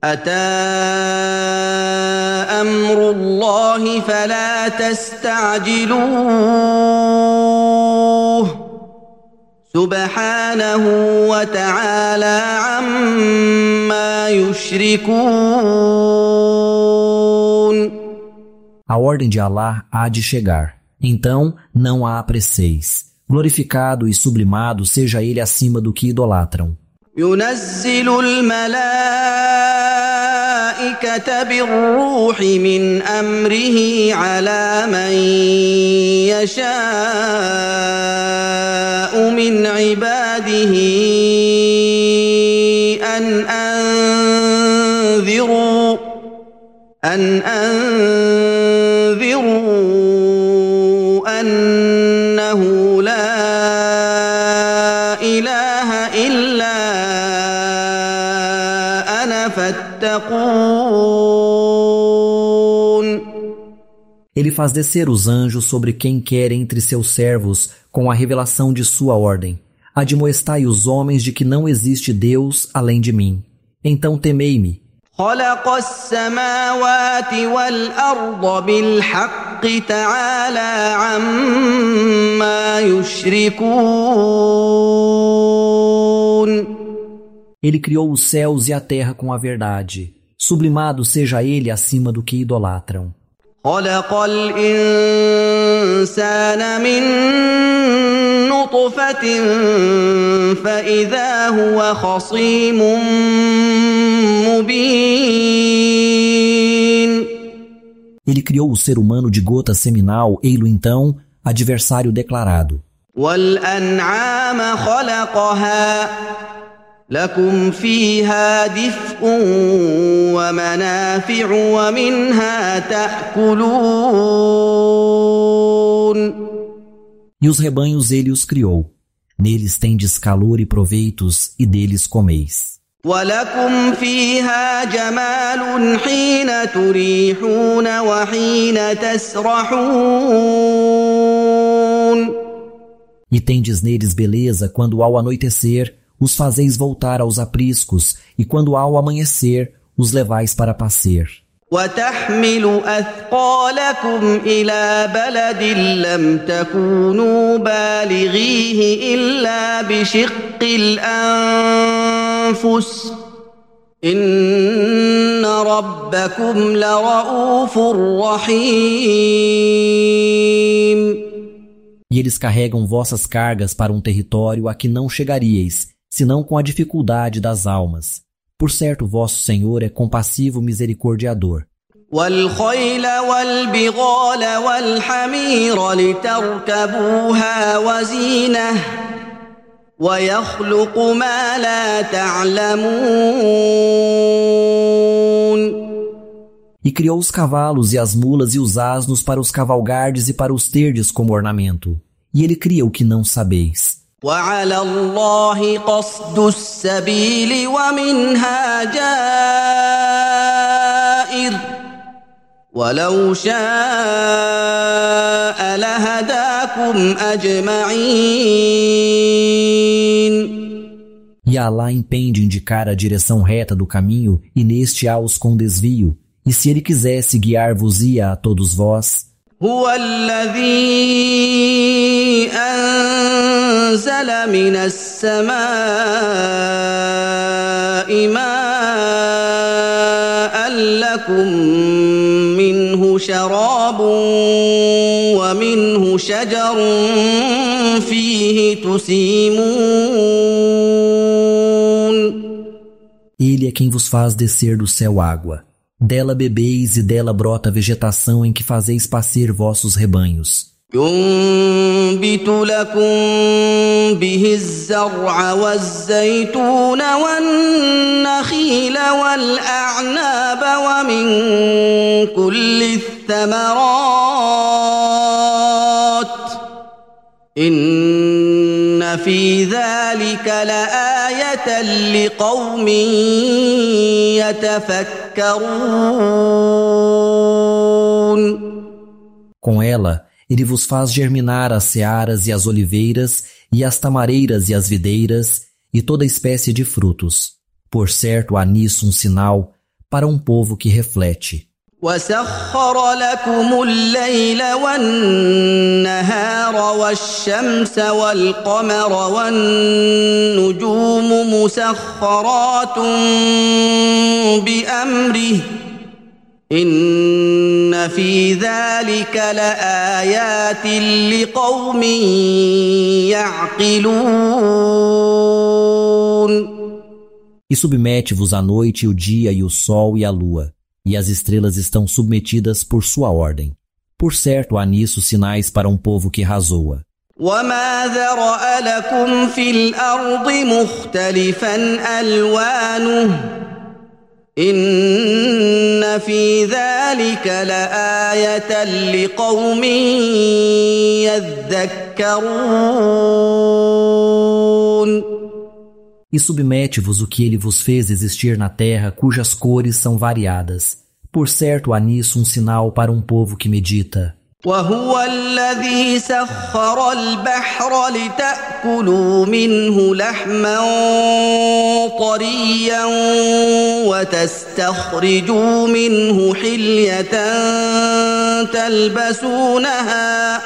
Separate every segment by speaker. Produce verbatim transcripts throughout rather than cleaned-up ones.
Speaker 1: أتى أمر الله فلا تستعجلوه سبحانه وتعالى عما يشركون.
Speaker 2: A ordem de Allah há de chegar, então não a apresseis. Glorificado e sublimado seja ele acima do que idolatram.
Speaker 1: ينزل الملائكة بالروح من أمره على من يشاء من عباده أن أنذروا أن أنذروا أنه لا إله إلا أنا فاتقون.
Speaker 2: Ele faz descer os anjos sobre quem quer entre seus servos com a revelação de sua ordem. Admoestai os homens de que não existe Deus além de mim. Então temei-me.
Speaker 1: خلق السماوات والأرض بالحق تعالى عما يشركون.
Speaker 2: Ele criou os céus e a terra com a verdade. Sublimado seja ele acima do que idolatram.
Speaker 1: خلق الإنسان من نطفة فإذا هو خصيم مبين.
Speaker 2: Ele criou o ser humano de gota seminal, ei-lo então, adversário declarado.
Speaker 1: والأنعام خلقها لكم فيها دفء ومنافع ومنها تأكلون.
Speaker 2: E os rebanhos ele os criou. Neles tendes calor e proveitos, e deles comeis.
Speaker 1: ولكم فيها جمال حين تريحون وحين تسرحون.
Speaker 2: E tendes neles beleza quando ao anoitecer os fazeis voltar aos apriscos, e quando ao amanhecer os levais para passear.
Speaker 1: وتحمل أثقالكم إلى بلد لم تكونوا بالغيه إلا بشق الأنفس إن ربكم لرؤوف رحيم.
Speaker 2: E eles carregam vossas cargas para um território a que não chegaríeis, senão com a dificuldade das almas. Por certo, vosso Senhor é compassivo misericórdiador.
Speaker 1: والخيل والبغال والحمير لتركبوها وزينة ويخلق ما لا تعلمون.
Speaker 2: E criou os cavalos e as mulas e os asnos para os cavalgardes e para os terdes como ornamento. E ele cria o que não sabeis.
Speaker 1: وعلى الله قصد السبيل ومنها جائر ولو شاء لهداكم أجمعين.
Speaker 2: E Allah impende indicar a direção reta do caminho, e neste há os com desvio. E se ele quisesse guiar-vos-ia a todos vós.
Speaker 1: هو الذي أنزل من السماء ماء لكم منه شراب ومنه شجر فيه تسيمون.
Speaker 2: Ele é quem vos faz descer do céu água. Dela bebeis e dela brota a vegetação em que fazeis pascer vossos rebanhos.
Speaker 1: ينبت لكم به الزرع والزيتون والنخيل والأعناب ومن كل الثمرات إن في ذلك لآية لقوم يتفكرون.
Speaker 2: Com ela, ele vos faz germinar as searas e as oliveiras, e as tamareiras e as videiras, e toda espécie de frutos. Por certo, há nisso um sinal para um povo que reflete.
Speaker 1: وسخر لكم الليل والنهار والشمس والقمر والنجوم مسخرات بأمره إن في ذلك لآيات لقوم يعقلون.
Speaker 2: E submete-vos a noite, o dia e o sol e a lua, e as estrelas estão submetidas por sua ordem. Por certo, há nisso sinais para um povo que razoa.
Speaker 1: وما ذرأ لكم في الأرض مختلفا ألوانه إن في ذلك لآية لقوم يذكرون.
Speaker 2: E submete-vos o que ele vos fez existir na terra, cujas cores são variadas. Por certo, há nisso um sinal para um povo que medita.
Speaker 1: وهو الذي سخر البحر لتأكلوا منه لحما طريا وتستخرجوا منه حلية تلبسونها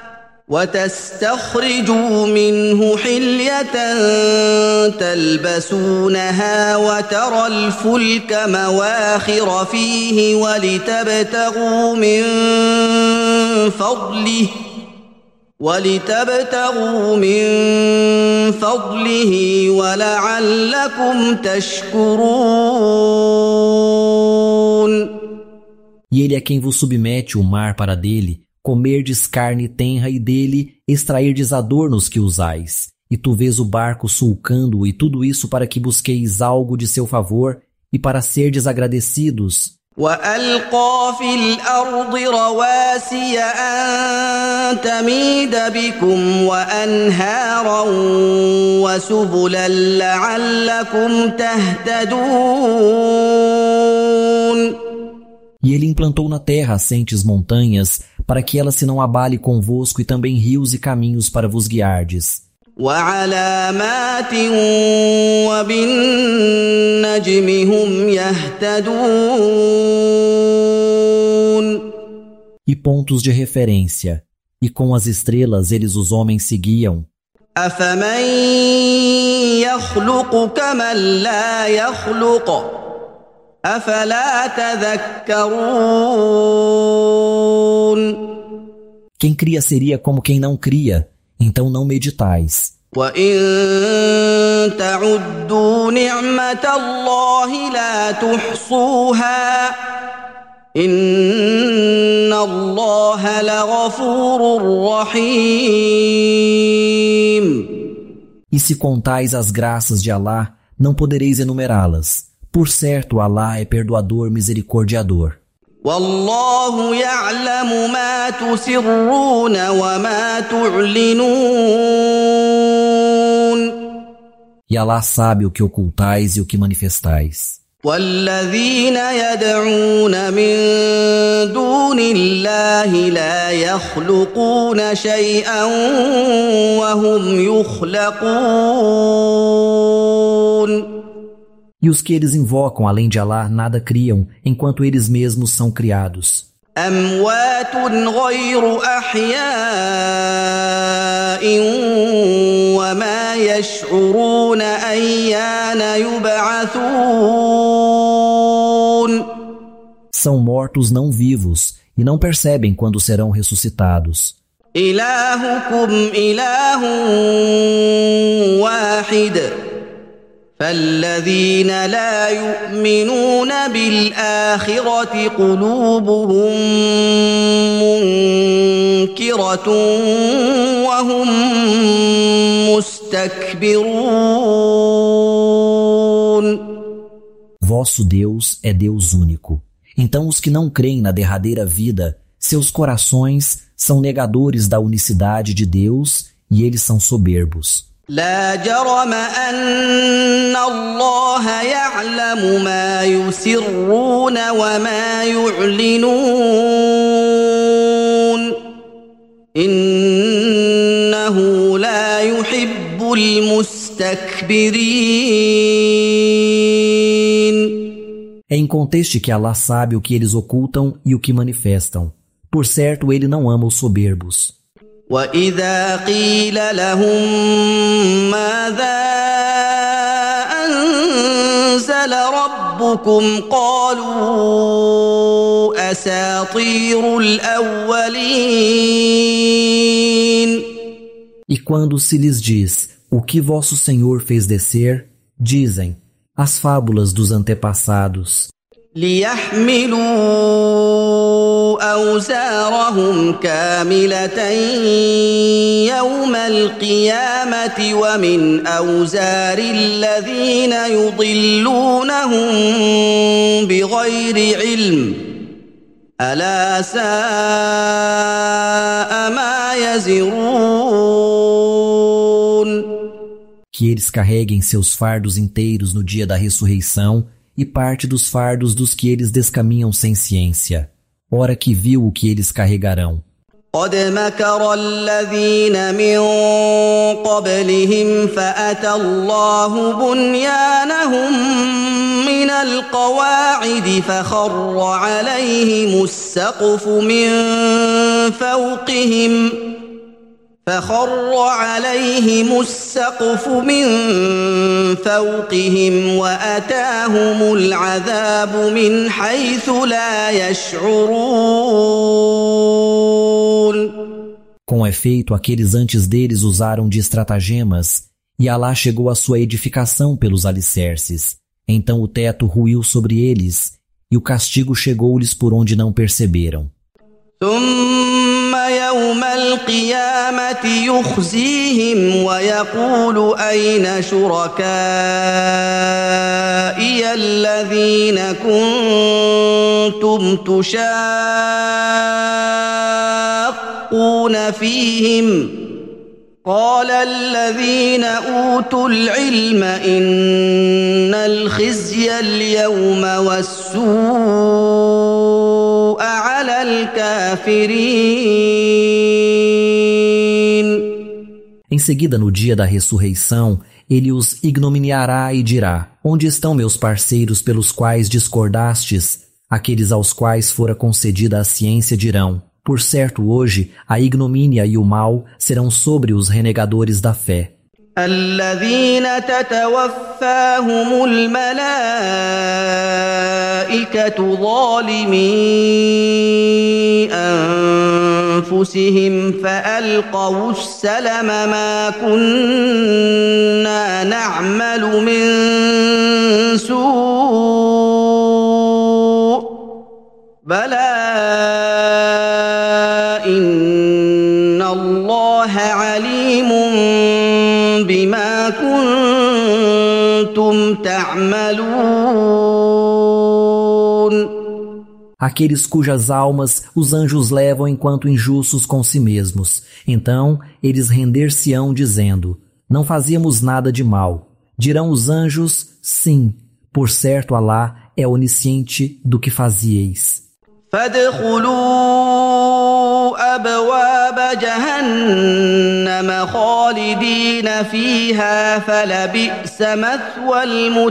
Speaker 1: وتستخرجوا منه حلية تلبسونها وترى الفلك مواخر فيه ولتبتغوا من فضله ولتبتغوا من فضله ولعلكم تشكرون.
Speaker 2: E ele é quem vos submete o mar para dele, comerdes carne tenra e dele extrairdes adornos que usais. E tu vês o barco sulcando e tudo isso para que busqueis algo de seu favor e para serdes agradecidos.
Speaker 1: وألقى في الأرض رواسي أن تميد بكم وأنهارا وسبلا لعلكم تهتدون.
Speaker 2: E ele implantou na terra assentes montanhas, para que ela se não abale convosco, e também rios e caminhos para vos guiardes.
Speaker 1: وعلامات وبالنجم هم يهتدون.
Speaker 2: E pontos de referência, e com as estrelas eles os homens seguiam.
Speaker 1: أفمن يخلق كمن لا يخلق أفلا تذكرون.
Speaker 2: Quem cria seria como quem não cria, então não meditais.
Speaker 1: وإن تعدوا نعمة الله لا تحصوها إن الله لغفور رحيم.
Speaker 2: E se contais as graças de Alá, não podereis enumerá-las. Por certo, Alá é perdoador, misericordiador.
Speaker 1: والله يعلم ما تسرون وما تعلنون.
Speaker 2: E Alá sabe o que ocultais e o que manifestais.
Speaker 1: والذين يدعون من دون الله لا يخلقون شيئا وهم يخلقون.
Speaker 2: E os que eles invocam além de Alá nada criam, enquanto eles mesmos são criados.
Speaker 1: أموات غير أحياء وما يشعرون أيان يبعثون.
Speaker 2: São mortos não vivos e não percebem quando serão ressuscitados.
Speaker 1: إلهكم إله واحد فالذين لا يؤمنون بالآخرة قلوبهم منكرة وهم مستكبرون.
Speaker 2: Vosso Deus é Deus único. Então os que não creem na derradeira vida, seus corações são negadores da unicidade de Deus e eles são soberbos.
Speaker 1: لا جرم أن الله يعلم ما يسرون وما يعلنون إنه لا يحب المستكبرين.
Speaker 2: É inconteste que Allah sabe o que eles ocultam e o que manifestam. Por certo, ele não ama os soberbos.
Speaker 1: وَإِذَا قِيلَ لَهُم مَّاذَا أَنزَلَ رَبُّكُمْ قَالُوا أَسَاطِيرُ الْأَوَّلِينَ.
Speaker 2: E quando se lhes diz, o que vosso Senhor fez descer, dizem, as fábulas dos antepassados.
Speaker 1: لِيَحْمِلُوا أَوْزَارَهُمْ كَامِلَةً يَوْمَ الْقِيَامَةِ وَمِنْ أَوْزَارِ الَّذِينَ يُضِلُّونَهُم بِغَيْرِ عِلْمٍ أَلَا سَاءَ مَا يَزِرُونَ.
Speaker 2: Que eles carreguem seus fardos inteiros no dia da ressurreição e parte dos fardos dos que eles descaminham sem ciência. Ora que viu o que eles carregarão.
Speaker 1: قد مكر الذين من قبلهم فأتى الله بنيانهم من القواعد فخر عليهم السقف من فوقهم فخر عليهم السقف من فوقهم وأتاهم العذاب من حيث لا يشعرون.
Speaker 2: Com efeito, aqueles antes deles usaram de estratagemas, e Alá chegou à sua edificação pelos alicerces. Então o teto ruiu sobre eles, e o castigo chegou-lhes por onde não perceberam.
Speaker 1: ثم يوم القيامة يخزيهم ويقول أين شركائي الذين كنتم تشاقون فيهم قال الذين أوتوا العلم إن الخزي اليوم والسوء على الكافرين.
Speaker 2: Em seguida, no dia da ressurreição, ele os ignominiará e dirá: onde estão meus parceiros pelos quais discordastes? Aqueles aos quais fora concedida a ciência dirão: por certo, hoje, a ignomínia e o mal serão sobre os renegadores da fé.
Speaker 1: الذين تتوفاهم الملائكة ظالمي أنفسهم فألقوا السلم ما كنا نعمل من سوء بلى إن الله عليم بما كنتم تعملون.
Speaker 2: Aqueles cujas almas os anjos levam enquanto injustos com si mesmos. Então eles render-se-ão dizendo: não fazíamos nada de mal. Dirão os anjos: sim, por certo Alá é onisciente do que fazieis.
Speaker 1: فادخلوا أبواب جهنم خالدين فيها فلبئس مثوى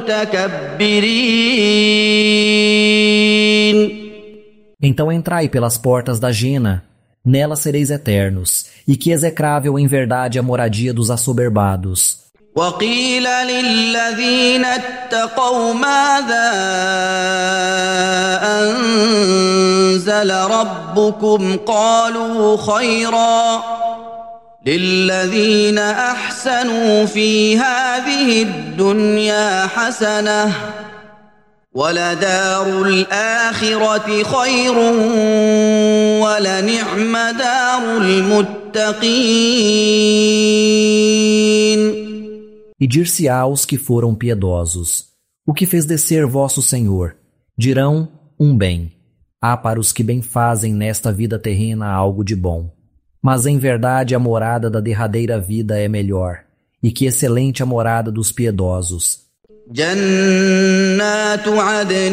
Speaker 1: المتكبرين.
Speaker 2: Então entrai pelas portas da Jena, nela sereis eternos, e que execrável em verdade a moradia dos assoberbados.
Speaker 1: وقيل للذين اتقوا ماذا أنزل ربكم قالوا خيرا للذين أحسنوا في هذه الدنيا حسنة ولدار الآخرة خير ولنعم دار المتقين.
Speaker 2: E dir-se-á aos que foram piedosos: o que fez descer vosso Senhor? Dirão: um bem. Há para os que bem fazem nesta vida terrena algo de bom. Mas em verdade a morada da derradeira vida é melhor, e que excelente a morada dos piedosos.
Speaker 1: جنات عدن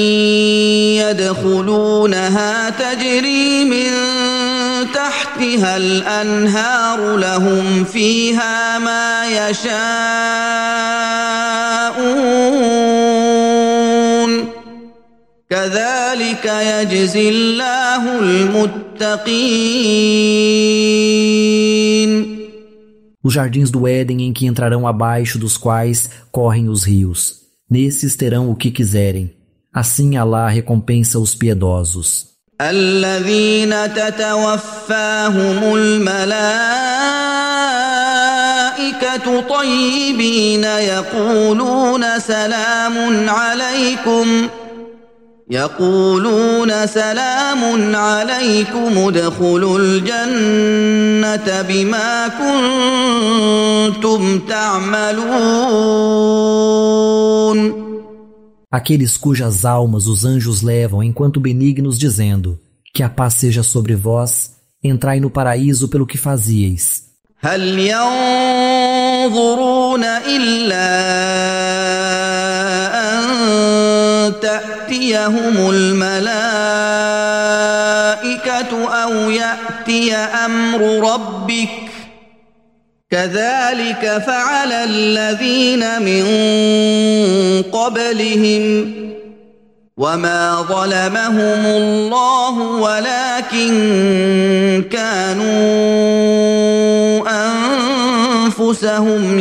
Speaker 1: يدخلونها تجري من تحتها الأنهار لهم فيها ما يشاءون كذلك يجزي الله المتقين.
Speaker 2: Os jardins do Éden em que entrarão abaixo dos quais correm os rios. Nesses terão o que quiserem. Assim Alá recompensa os piedosos.
Speaker 1: الذين تتوفاهم الملائكة طيبين يقولون سلام عليكم يقولون سلام عليكم ادخلوا الجنة بما كنتم تعملون.
Speaker 2: Aqueles cujas almas os anjos levam enquanto benignos, dizendo: que a paz seja sobre vós, entrai no paraíso pelo que fazieis.
Speaker 1: هل ينظرون إلا أن تأتيهم الملائكة أو يأتي أمر ربك كذلك فعل الذين من قبلهم وما ظلمهم الله ولكن كانوا أنفسهم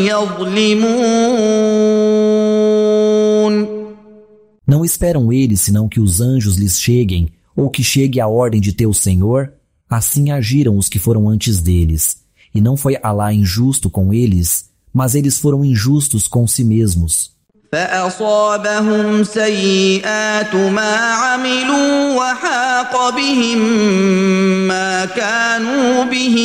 Speaker 1: يظلمون.
Speaker 2: Não esperam eles senão que os anjos lhes cheguem ou que chegue a ordem de teu Senhor? Assim agiram os que foram antes deles. E não foi Alá injusto com eles, mas eles foram injustos com si mesmos.
Speaker 1: فأصابهم سيئات ما عملوا وحاق بهم ما كانوا به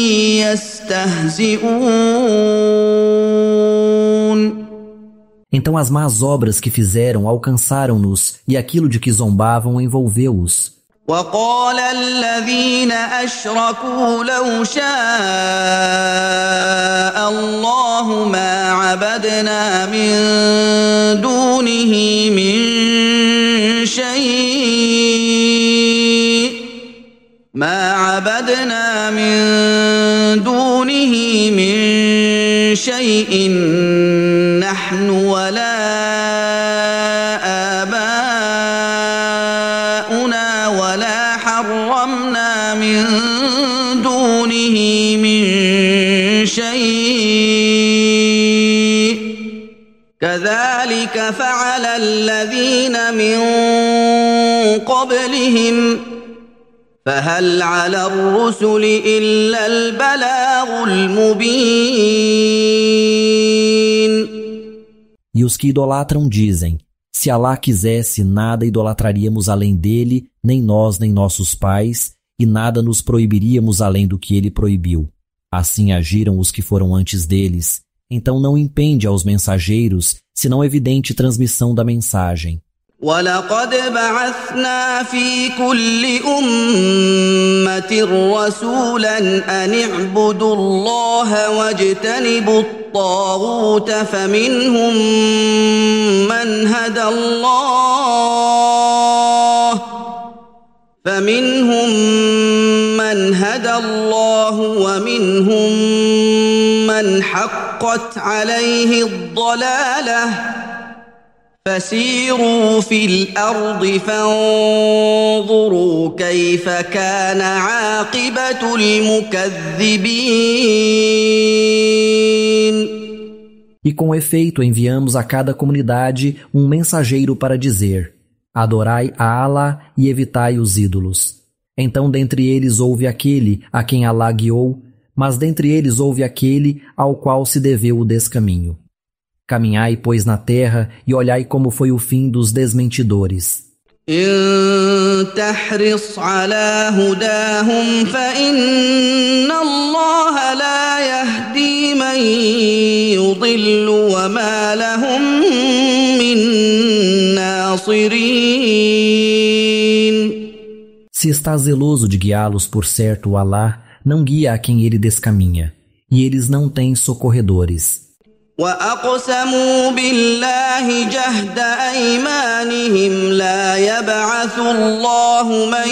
Speaker 1: يستهزئون.
Speaker 2: Então as más obras que fizeram alcançaram-nos e aquilo de que zombavam envolveu-os.
Speaker 1: وقال الذين أشركوا لو شاء الله ما عبدنا من دونه من شيء ما عبدنا من دونه من شيء نحن ولا آباؤنا ولا حرمنا من دونه من شيء كذلك فعل الذين من قبلهم فهل على الرسل إلا البلاغ المبين.
Speaker 2: E os que idolatram dizem: se Alá quisesse, nada idolatraríamos além dele, nem nós nem nossos pais, e nada nos proibiríamos além do que ele proibiu. Assim agiram os que foram antes deles. Então não impende aos mensageiros, senão evidente transmissão da mensagem.
Speaker 1: وَلَقَدْ بَعَثْنَا فِي كُلِّ أُمَّةٍ رَّسُولًا أَنِ اعْبُدُوا اللَّهَ وَاجْتَنِبُوا الطَّاغُوتَ فَمِنْهُم مَّنْ هَدَى اللَّهُ فَمِنْهُم مَّنْ هَدَى اللَّهُ وَمِنْهُم مَّنْ حَقَّتْ عَلَيْهِ الضَّلَالَةُ فسيروا في الأرض فانظروا كيف كان عاقبة المكذبين.
Speaker 2: E com efeito enviamos a cada comunidade um mensageiro para dizer: adorai a Alá e evitai os ídolos. Então dentre eles houve aquele a quem Alá guiou, mas dentre eles houve aquele ao qual se deveu o descaminho. Caminhai, pois, na terra e olhai como foi o fim dos desmentidores.
Speaker 1: إن تحرص على هداهم فإن الله لا يهدي من يضل وما لهم من ناصرين.
Speaker 2: Se está zeloso de guiá-los, por certo, o Alá não guia a quem ele descaminha, e eles não têm socorredores.
Speaker 1: وأقسموا بالله جهد أيمانهم لا يبعث الله من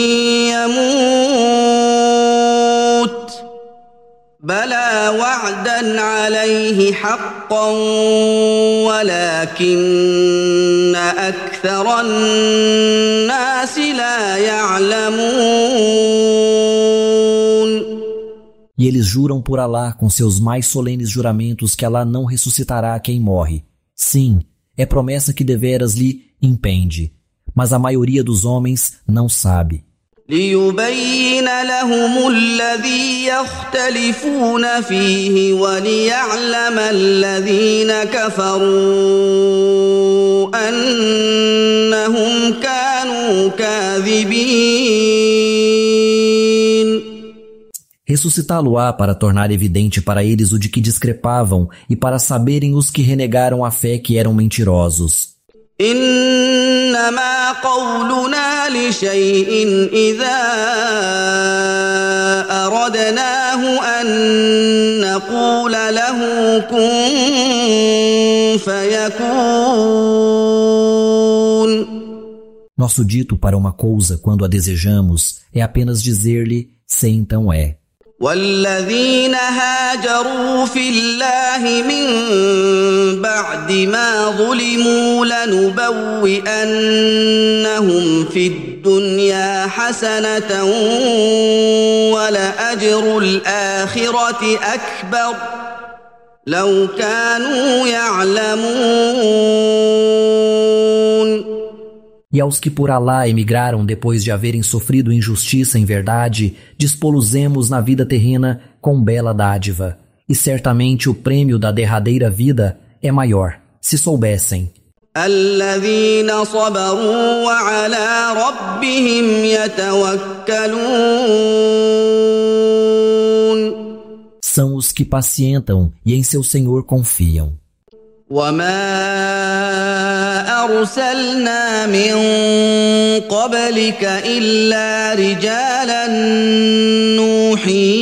Speaker 1: يموت بلى وعدا عليه حقا ولكن أكثر الناس الناس لا يعلمون.
Speaker 2: E eles juram por Alá com seus mais solenes juramentos que Alá não ressuscitará quem morre. Sim, é promessa que deveras lhe impende, mas a maioria dos homens não sabe.
Speaker 1: ليبين لهم الذي يختلفون فيه وليعلم الذين كفروا أنهم كانوا كاذبين.
Speaker 2: Ressuscitá-lo-á para tornar evidente para eles o de que discrepavam e para saberem os que renegaram a fé que eram mentirosos.
Speaker 1: إنما قولنا لشيء إذا أردناه أن نقول له كن فيكون.
Speaker 2: Nosso dito para uma coisa, quando a desejamos, é apenas dizer-lhe, se então é.
Speaker 1: والذين هاجروا في الله من بعد ما ظلموا لنبوئنهم في الدنيا حسنة ولأجر الآخرة أكبر لو كانوا يعلمون.
Speaker 2: E aos que por Alá emigraram depois de haverem sofrido injustiça em verdade, dispoluzemos na vida terrena com bela dádiva. E certamente o prêmio da derradeira vida é maior, se soubessem.
Speaker 1: الذين صبروا وعلى ربهم يتوكلون.
Speaker 2: São os que pacientam e em seu Senhor confiam.
Speaker 1: وما أرسلنا من قبلك إلا رجالا نوحي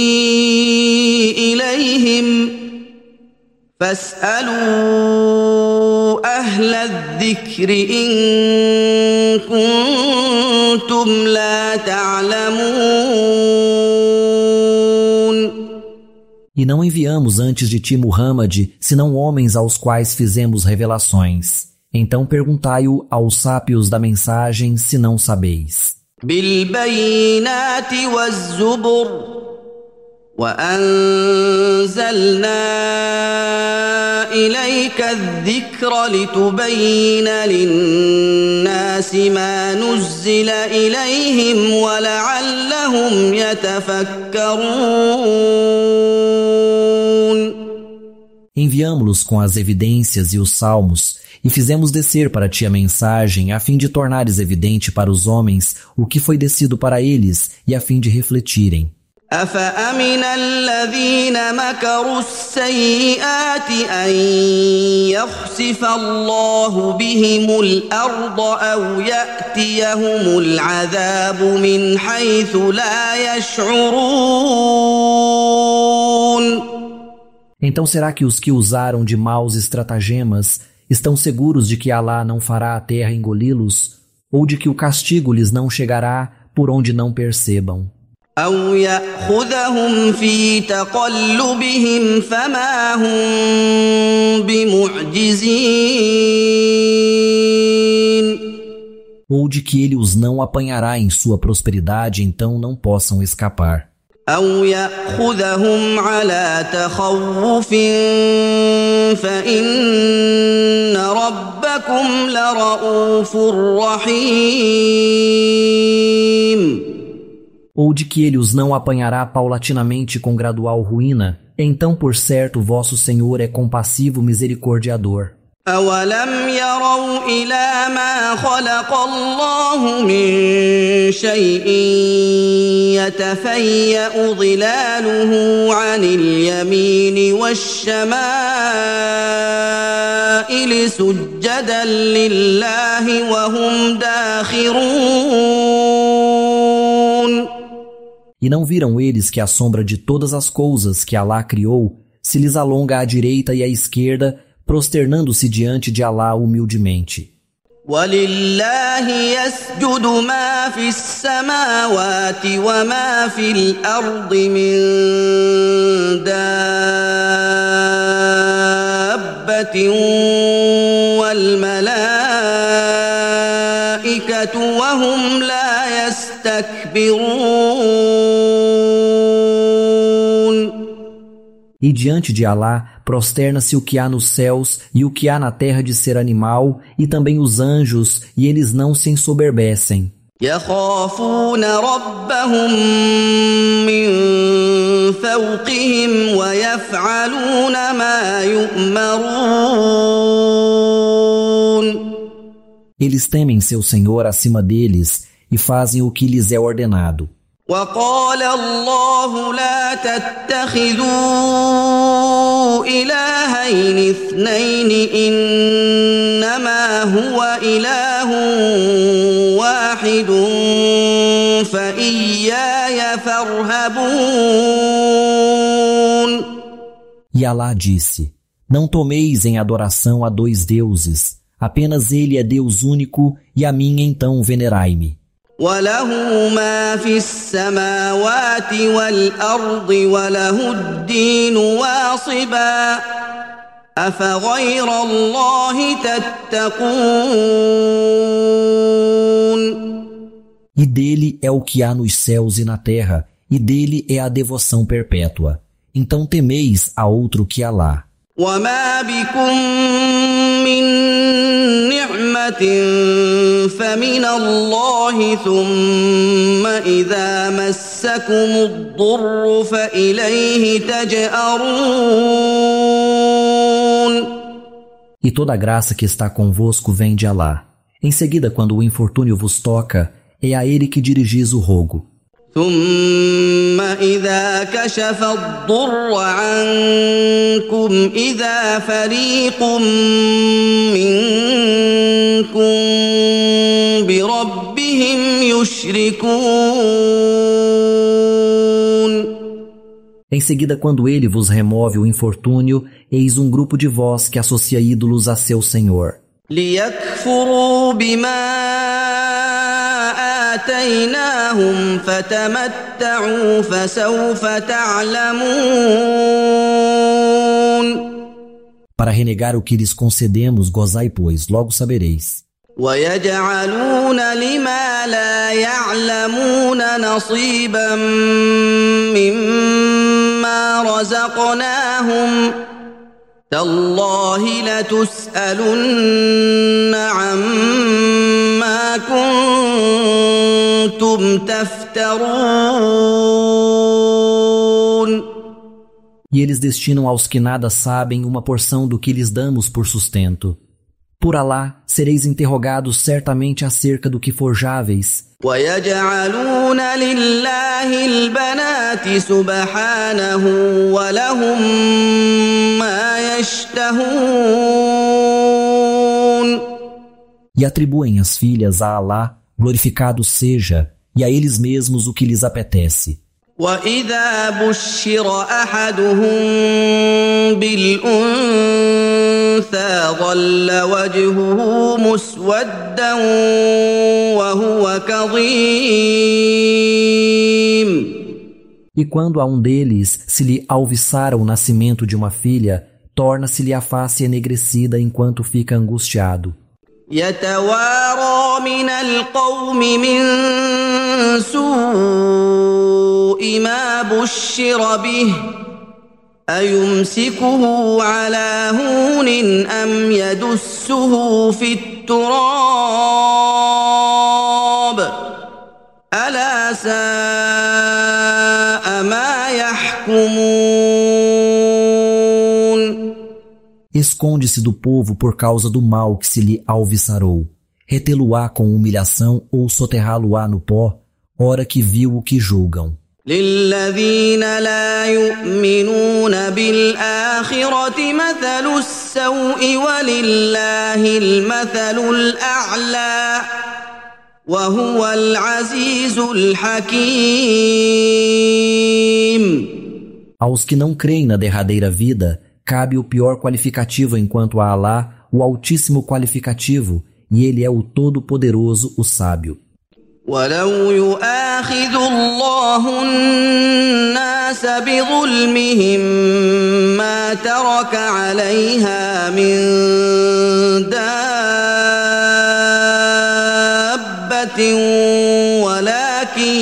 Speaker 1: إليهم فاسألوا أهل الذكر إن كنتم لا تعلمون.
Speaker 2: E não enviamos antes de ti, Muhammad, senão homens aos quais fizemos revelações. Então perguntai-o aos sábios da mensagem, se não sabeis.
Speaker 1: بالبينات والزبر وأنزلنا إليك الذكر لتبين للناس ما نزل إليهم ولعلهم يتفكرون.
Speaker 2: Enviamo-los com as evidências e os salmos, e fizemos descer para ti a mensagem, a fim de tornares evidente para os homens o que foi descido para eles, e a fim de refletirem.
Speaker 1: أفأمن الذين مكروا السيئات أن يخسف الله بهم الأرض أو يأتيهم العذاب من حيث لا يشعرون.
Speaker 2: Então será que os que usaram de maus estratagemas estão seguros de que Alá não fará a terra engoli-los, ou de que o castigo lhes não chegará por onde não percebam?
Speaker 1: أو يأخذهم في تقلبهم فما هم بمعجزين.
Speaker 2: Ou de que ele os não apanhará em sua prosperidade, então não possam escapar.
Speaker 1: أو يأخذهم على تخوف فإن ربكم لرؤوف رحيم.
Speaker 2: Ou de que ele os não apanhará paulatinamente com gradual ruína, então por certo vosso Senhor é compassivo misericórdiador.
Speaker 1: أولم يروا إلى ما خلق الله من شيء يتفيأ ظلاله عن اليمين والشمائل سجدا لله وهم داخرون.
Speaker 2: E não viram eles que a sombra de todas as coisas que Alá criou se lhes alonga à direita e à esquerda, prosternando-se diante de Alá humildemente.
Speaker 1: وَلِلَّهِ يَسْجُدُ مَا فِي السَّمَاوَاتِ وَمَا فِي الْأَرْضِ مِن دَابَّةٍ وَالْمَلَائِكَةُ وهم لا يستكبرون.
Speaker 2: E diante de Alá, prosterna-se o que há nos céus e o que há na terra de ser animal, e também os anjos, e eles não se ensoberbecem.
Speaker 1: يخافون ربهم من فوقهم ويفعلون ما يؤمرون.
Speaker 2: Eles temem seu Senhor acima deles e fazem o que lhes é ordenado.
Speaker 1: وقال الله لا تتخذوا إلهين اثنين إنما هو إله واحد فإياي فارهبون.
Speaker 2: E Alá disse: Não tomeis em adoração a dois deuses, apenas ele é Deus único e a mim então venerai-me.
Speaker 1: وله ما في السماوات والأرض وله الدين واصبا أفغير الله تتقون.
Speaker 2: E dele é o que há nos céus e na terra, e dele é a devoção perpétua. Então temeis a outro que Alá.
Speaker 1: وما بكم من نعمة فمن الله ثم إذا مسكم الضر فإليه تجأرون.
Speaker 2: E toda a graça que está convosco vem de Alá. Em seguida, quando o infortúnio vos toca, é a ele que dirigis o rogo.
Speaker 1: ثم إذا كشف الضر عنكم إذا فريق منكم بربهم يشركون.
Speaker 2: Em seguida, quando ele vos remove o infortúnio, eis um grupo de vós que associa ídolos a seu Senhor.
Speaker 1: ليكفروا بما آتيناهم فتمتعوا فسوف تعلمون.
Speaker 2: Para renegar o que lhes concedemos, gozai, pois, logo sabereis.
Speaker 1: ويجعلون لما لا يعلمون نصيبا مما رزقناهم تالله لتسألن عما كنتم تفترون.
Speaker 2: E eles destinam aos que nada sabem uma porção do que lhes damos por sustento. Por Alá, sereis interrogados certamente acerca do que forjáveis.
Speaker 1: وَيَجْعَلُونَ لِلَّهِ الْبَنَاتِ سُبْحَانَهُ وَلَهُم مَّا يَشْتَهُونَ.
Speaker 2: E atribuem as filhas a Alá, glorificado seja, e a eles mesmos o que lhes apetece.
Speaker 1: وَإِذَا بُشِّرَ أَحَدُهُم بِالْأُنثَىٰ ظَلَّ وَجْهُهُ مُسْوَدًّا وَهُوَ كَظِيمٌ.
Speaker 2: E quando a um deles se lhe alviçara o nascimento de uma filha, torna-se-lhe a face enegrecida enquanto fica angustiado.
Speaker 1: يَتَوَارَىٰ مِنَ الْقَوْمِ مِن سُوءِ مَا بُشِّرَ بِهِ أَيُمْسِكُهُ عَلَىٰ هُونٍ أَمْ يَدُسُّهُ فِي التُّرَابِ أَلَا سَاءَ مَا يَحْكُمُونَ.
Speaker 2: Esconde-se do povo por causa do mal que se lhe alviçarou. Retê-lo-á com humilhação ou soterrá-lo-á no pó, hora que viu o que julgam.
Speaker 1: لِلَّذِينَ لَا يُؤْمِنُونَ بِالْآخِرَةِ مَثَلُ السَّوْءِ وَلِلَّهِ الْمَثَلُ الْأَعْلَى وَهُوَ الْعَزِيزُ الْحَكِيمُ.
Speaker 2: Aos que não creem na derradeira vida, cabe o pior qualificativo enquanto a Alá, o altíssimo qualificativo, e ele é o todo-poderoso, o sábio.
Speaker 1: وَلَوْ يُؤَاخِذُ اللَّهُ النَّاسَ بِظُلْمِهِم مَّا تَرَكَ عَلَيْهَا مِن دَابَّةٍ ولكن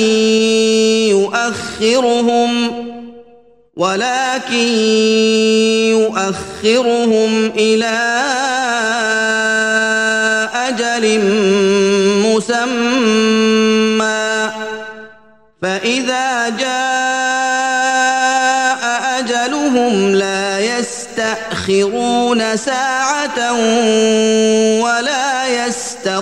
Speaker 1: يؤخرهم ولكن يؤخرهم إلى أجل مسمى فإذا جاء أجلهم لا يستأخرون ساعة ولا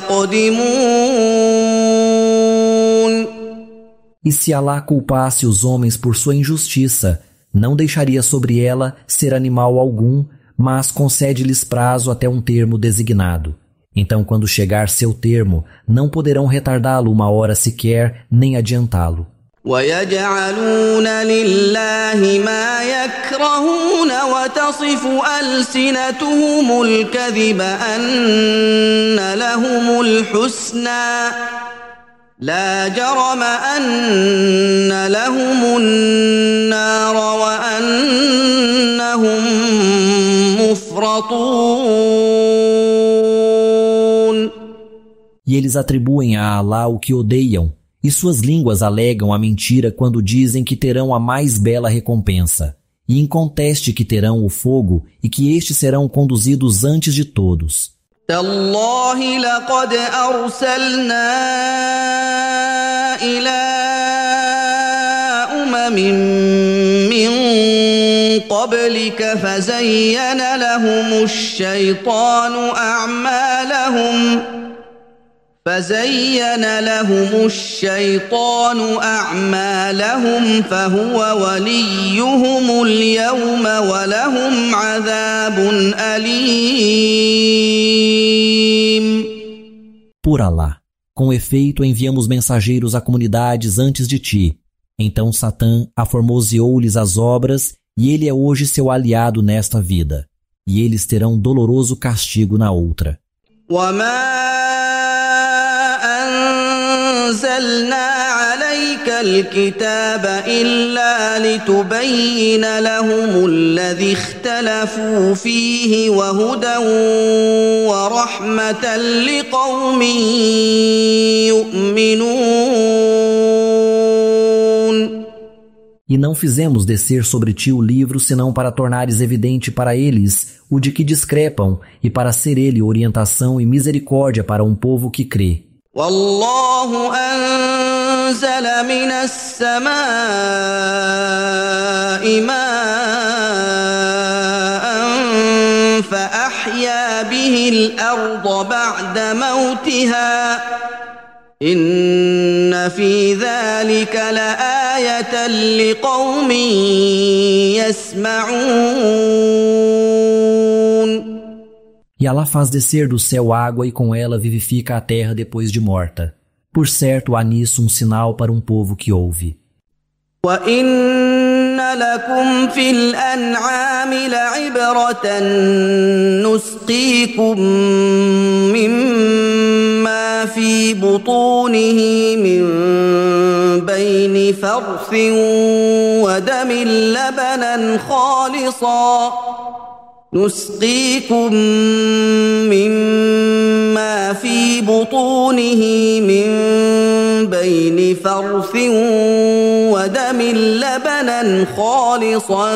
Speaker 1: يستقدمون.
Speaker 2: E se Alá culpasse os homens por sua injustiça, não deixaria sobre ela ser animal algum, mas concede-lhes prazo até um termo designado. Então, quando chegar seu termo, não poderão retardá-lo uma hora sequer, nem adiantá-lo.
Speaker 1: وَيَجْعَلُونَ لِلَّهِ مَا يَكْرَهُونَ وَتَصِفُ أَلْسِنَتُهُمُ الْكَذِبَ أَنَّ لَهُمُ الْحُسْنَى لا جرم أن لهم النار وأنهم مفرطون.
Speaker 2: E eles atribuem a Alá o que odeiam, e suas línguas alegam a mentira quando dizem que terão a mais bela recompensa, e inconteste que terão o fogo e que estes serão conduzidos antes de todos.
Speaker 1: تالله لقد أرسلنا إلى أمم من قبلك فزين لهم الشيطان أعمالهم فزين لهم الشيطان أعمالهم فهو وليهم اليوم ولهم عذاب أليم.
Speaker 2: Por Alá, com efeito enviamos mensageiros a comunidades antes de ti. Então Satã aformoseou-lhes as obras e ele é hoje seu aliado nesta vida. E eles terão doloroso castigo na outra.
Speaker 1: أنزلنا عليك الكتاب إلا لتبين لهم الذي اختلفوا فيه وهدى ورحمة لقوم يؤمنون.
Speaker 2: E não fizemos descer sobre ti o livro senão para tornares evidente para eles o de que discrepam e para ser ele orientação e misericórdia para um povo que crê.
Speaker 1: والله أنزل من السماء ماء فأحيا به الأرض بعد موتها إن في ذلك لآية لقوم يسمعون.
Speaker 2: E Alá faz descer do céu água e com ela vivifica a terra depois de morta. Por certo, há nisso um sinal para um povo que ouve.
Speaker 1: وَإِنَّ لَكُمْ فِي الْأَنْعَامِ لَعِبْرَةً نُسْقِيكُم مِّمَّا فِي بُطُونِهِ مِن بَيْنِ فَرْثٍ وَدَمٍ لَبَنًا خَالِصًا نسقيكم مما في بطونه من بين فرث ودم لبنا خالصا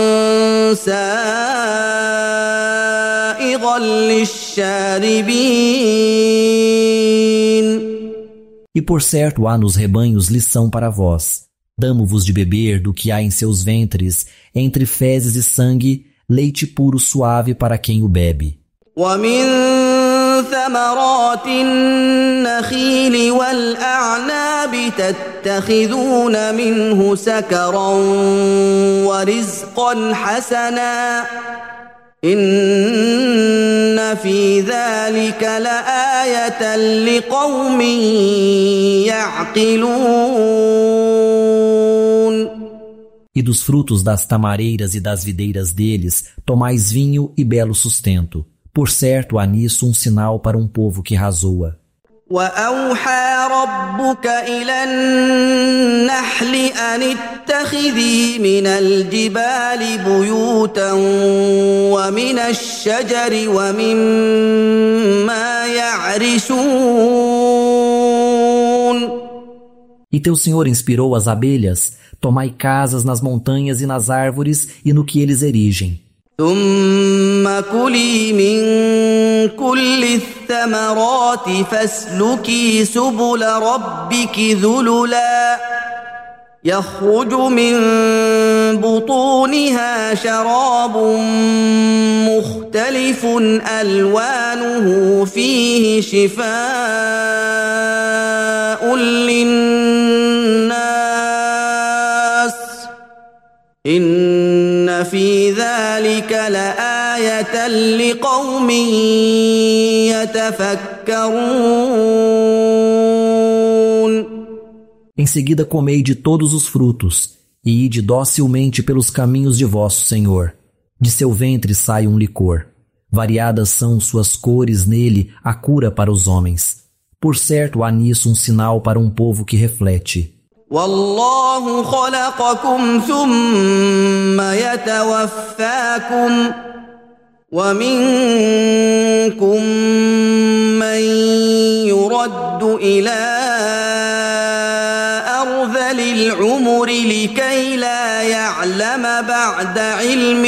Speaker 1: سائغا للشاربين.
Speaker 2: E por certo há nos rebanhos lição para vós. Damo-vos de beber do que há em seus ventres, entre fezes e sangue, leite puro suave para quem o bebe.
Speaker 1: ومن ثمرات النخيل والأعناب تتخذون منه سكرا ورزقا حسنا إن في ذلك لآية لقوم يعقلون.
Speaker 2: E dos frutos das tamareiras e das videiras deles, tomais vinho e belo sustento. Por certo, há nisso um sinal para um povo que razoa.
Speaker 1: وَأَوْحَى رَبُّكَ إِلَى النَّحْلِ أَنِ اتَّخِذِي مِنَ الْجِبَالِ بُيُوتًا وَمِنَ الشَّجَرِ وَمِمَّا يَعْرِشُونَ
Speaker 2: E teu Senhor inspirou as abelhas, tomai casas nas montanhas e nas árvores e no que eles erigem.
Speaker 1: ثم كلي من كل الثمرات فاسلكي سبل ربك ذللا يخرج من بطونها شراب مختلف ألوانه فيه شفاء للناس إن في ذلك لآية لقوم يتفكرون.
Speaker 2: Em seguida comei de todos os frutos, e ide docilmente pelos caminhos de vosso Senhor. De seu ventre sai um licor. Variadas são suas cores nele, a cura para os homens. Por certo há nisso um sinal para um povo que reflete.
Speaker 1: والله خلقكم ثم يتوفاكم ومنكم من يرد إلى أرذل العمر لكي لا يعلم بعد علم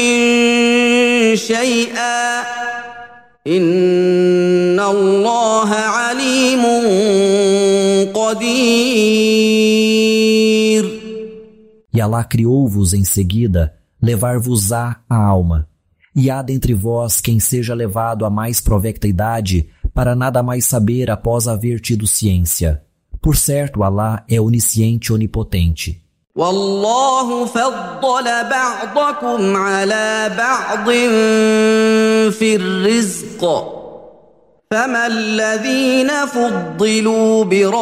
Speaker 1: شيئا إن الله عليم قدير.
Speaker 2: E Alá criou-vos em seguida, levar-vos-á a alma. E há dentre vós quem seja levado a mais provecta idade, para nada mais saber após haver tido ciência. Por certo, Alá é onisciente e onipotente.
Speaker 1: والله فضل بعضكم على بعض في الرزق فما الذين فضلوا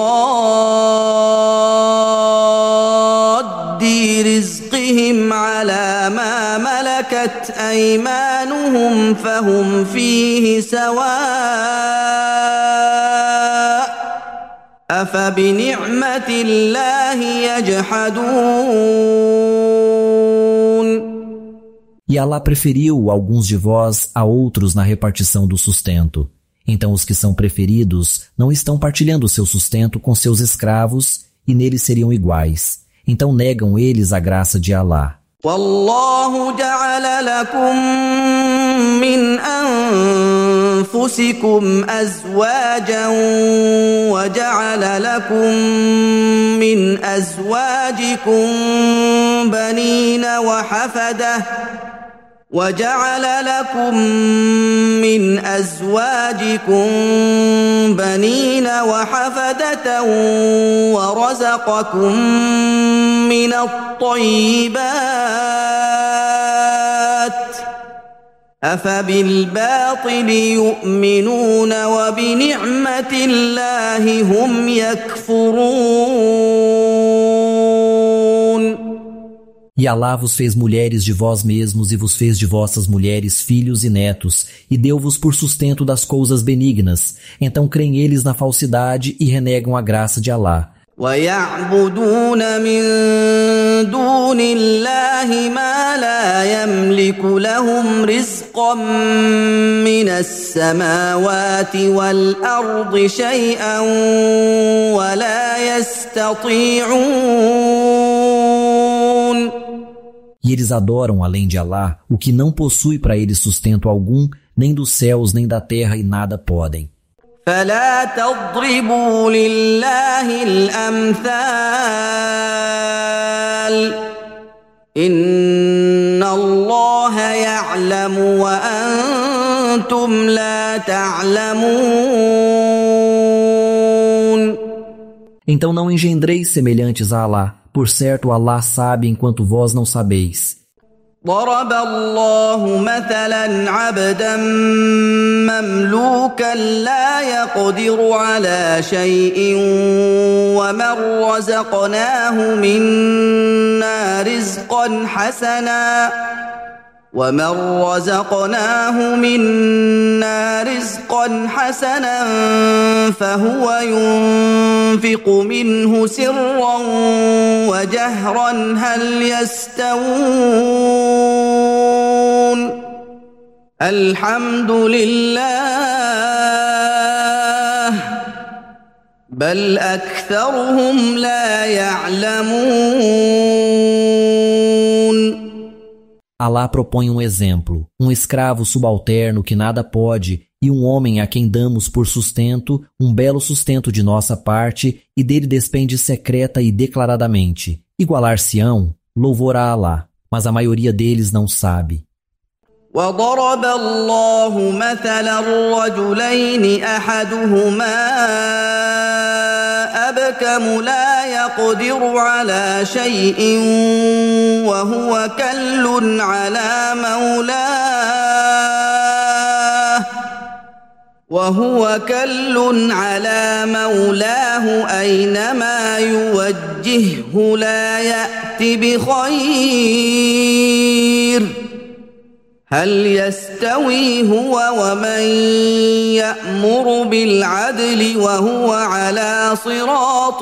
Speaker 1: براد رزقهم على ما ملكت أيمانهم فهم فيه سواء أفبنعمة الله يجحدون.
Speaker 2: E Alá preferiu alguns de vós a outros na repartição do sustento. Então os que são preferidos não estão partilhando seu sustento com seus escravos e neles seriam iguais. Então negam eles a graça de Alá.
Speaker 1: والله جعل لكم من أنفسكم أزواجا وجعل لكم من أزواجكم بنين وحفدة وجعل لكم من أزواجكم بنين وحفدة ورزقكم من الطيبات أفبالباطل يؤمنون وبنعمة الله هم يكفرون.
Speaker 2: E Alá vos fez mulheres de vós mesmos e vos fez de vossas mulheres filhos e netos, e deu-vos por sustento das coisas benignas. Então creem eles na falsidade e renegam a graça de Alá.
Speaker 1: ويعبدون من دون الله ما لا يملك لهم رزقا من السماوات والأرض شيئا ولا يستطيعون.
Speaker 2: E eles adoram, além de Alá, o que não possui para eles sustento algum, nem dos céus, nem da terra, e nada podem.
Speaker 1: فلا تضربوا لله الأمثال إن الله يعلم وأنتم لا تعلمون.
Speaker 2: Então não engendreis semelhantes a Alá. Por certo, Alá sabe enquanto vós não sabeis.
Speaker 1: ضرب الله مثلا عبدا مملوكا لا يقدر على شيء ومن رزقناه منا رزقا حسنا ومن رزقناه منا رزقا حسنا فهو ينفق منه سرا وجهرا هل يستوون الحمد لله بل أكثرهم لا يعلمون.
Speaker 2: Alá propõe um exemplo, um escravo subalterno que nada pode e um homem a quem damos por sustento um belo sustento de nossa parte e dele despende secreta e declaradamente. Igualar-se-ão, louvor a Alá, mas a maioria deles não sabe.
Speaker 1: وضرب الله مثلا الرجلين أحدهما أبكم لا يقدر على شيء وهو كل على مولاه وهو كل على مولاه أينما يوجهه لا يأت بخير هل يستوي هو ومن يأمر بالعدل وهو على صراط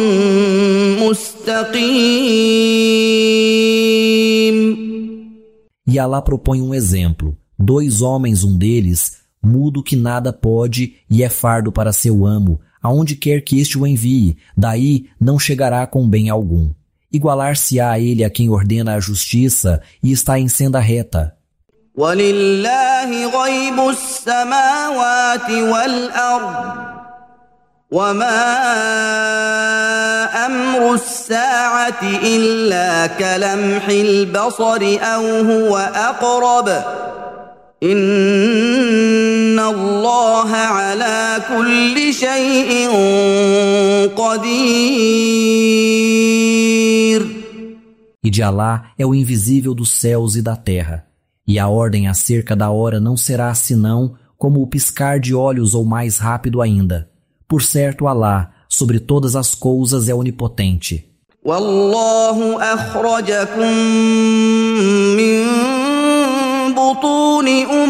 Speaker 1: مستقيم.
Speaker 2: E Alá propõe um exemplo. Dois homens, um deles, mudo que nada pode e é fardo para seu amo, aonde quer que este o envie, daí não chegará com bem algum. Igualar-se-á a ele a quem ordena a justiça e está em senda reta.
Speaker 1: ولله غيب السماوات والأرض وما أمر الساعة إلا كلمح البصر أو هو أقرب إن الله على كل شيء قدير.
Speaker 2: E de Alá é o invisível dos céus e da terra. E a ordem acerca da hora não será senão como o piscar de olhos ou mais rápido ainda. Por certo, Alá, sobre todas as coisas, é onipotente.
Speaker 1: والله أخرجكم من بطون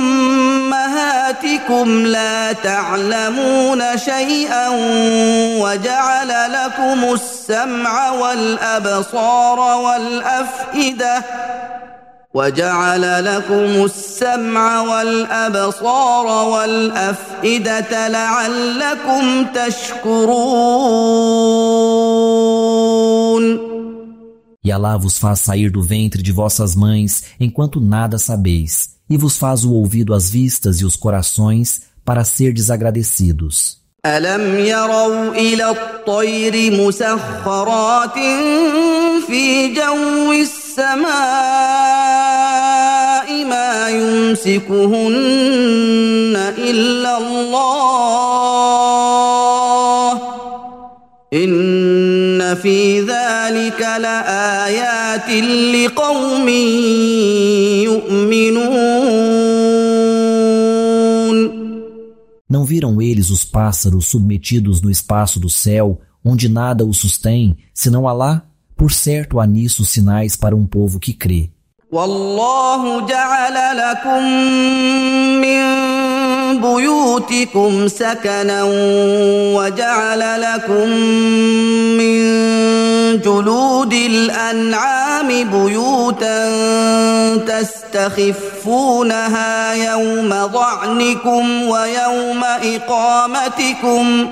Speaker 1: أمهاتكم لا تعلمون شيئا وجعل لكم السمع والأبصار والأفئدة وجعل لكم السمع والأبصار والأفئدة لعلكم تشكرون.
Speaker 2: E Alá vos faz sair do ventre de vossas mães enquanto nada sabeis, e vos faz o ouvido, as vistas e os corações para serdes agradecidos.
Speaker 1: ألم يروا إلى الطير مسخرات في جو السماء ما يمسكهن إلا الله إن في ذلك لآيات لقوم يؤمنون.
Speaker 2: Não viram eles os pássaros submetidos no espaço do céu, onde nada os sustém, senão Alá? Por certo há nisso sinais para um povo que crê.
Speaker 1: والله جعل لكم من بيوتكم سكنا وجعل لكم من جلود الأنعام بيوتا تستخفونها يوم ظعنكم ويوم إقامتكم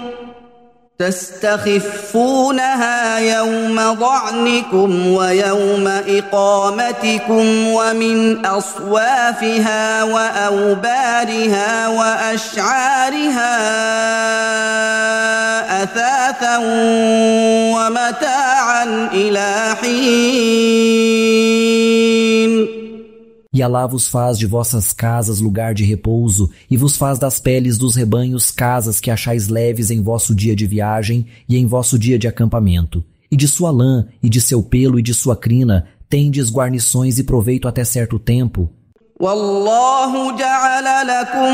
Speaker 1: تستخفونها يوم ظعنكم ويوم إقامتكم ومن أصوافها وأوبارها وأشعارها أثاثا ومتاعا إلى حين.
Speaker 2: E Alá vos faz de vossas casas lugar de repouso e vos faz das peles dos rebanhos casas que achais leves em vosso dia de viagem e em vosso dia de acampamento. E de sua lã, e de seu pelo e de sua crina, tendes guarnições e proveito até certo tempo.
Speaker 1: والله جعل لكم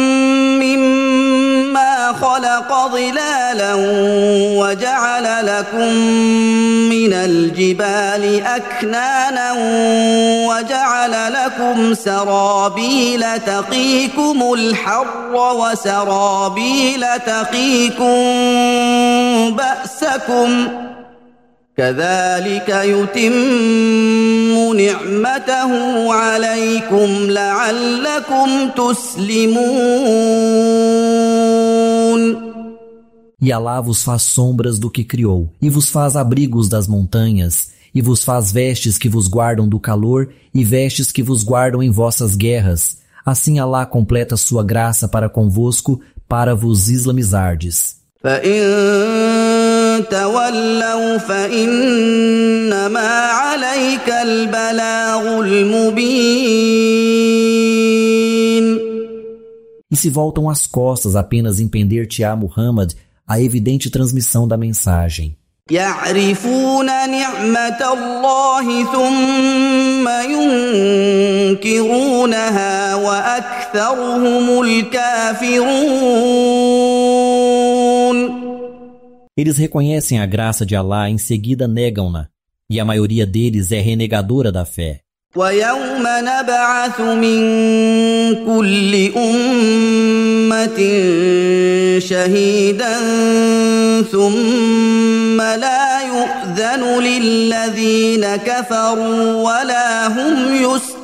Speaker 1: مما خلق ظلالا وجعل لكم من الجبال أكنانا وجعل لكم سرابيل تقيكم الحر وسرابيل تقيكم بأسكم كذلك يتم نعمته عليكم لعلكم تسلمون.
Speaker 2: E Alá vos faz sombras do que criou, e vos faz abrigos das montanhas, e vos faz vestes que vos guardam do calor, e vestes que vos guardam em vossas guerras. Assim Alá completa sua graça para convosco, para vos islamizardes.
Speaker 1: فَإِن تَوَلَّوْا فَإِنَّمَا عَلَيْكَ الْبَلَاغُ الْمُبِينُ.
Speaker 2: E se voltam as costas apenas em pender-te-á, Muhammad, a evidente transmissão da mensagem.
Speaker 1: يَعْرِفُونَ نِعْمَةَ اللَّهِ ثُمَّ يُنكِرُونَهَا وَأَكْثَرُهُمُ الْكَافِرُونَ.
Speaker 2: Eles reconhecem a graça de Alá, em seguida negam-na, e a maioria deles é renegadora da fé.
Speaker 1: وَيَوْمَ نَبْعَثُ مِن كُلِّ أُمَّةٍ شَهِيدًا ثُمَّ لَا يُؤْذَنُ لِلَّذِينَ كَفَرُوا وَلَا هُمْ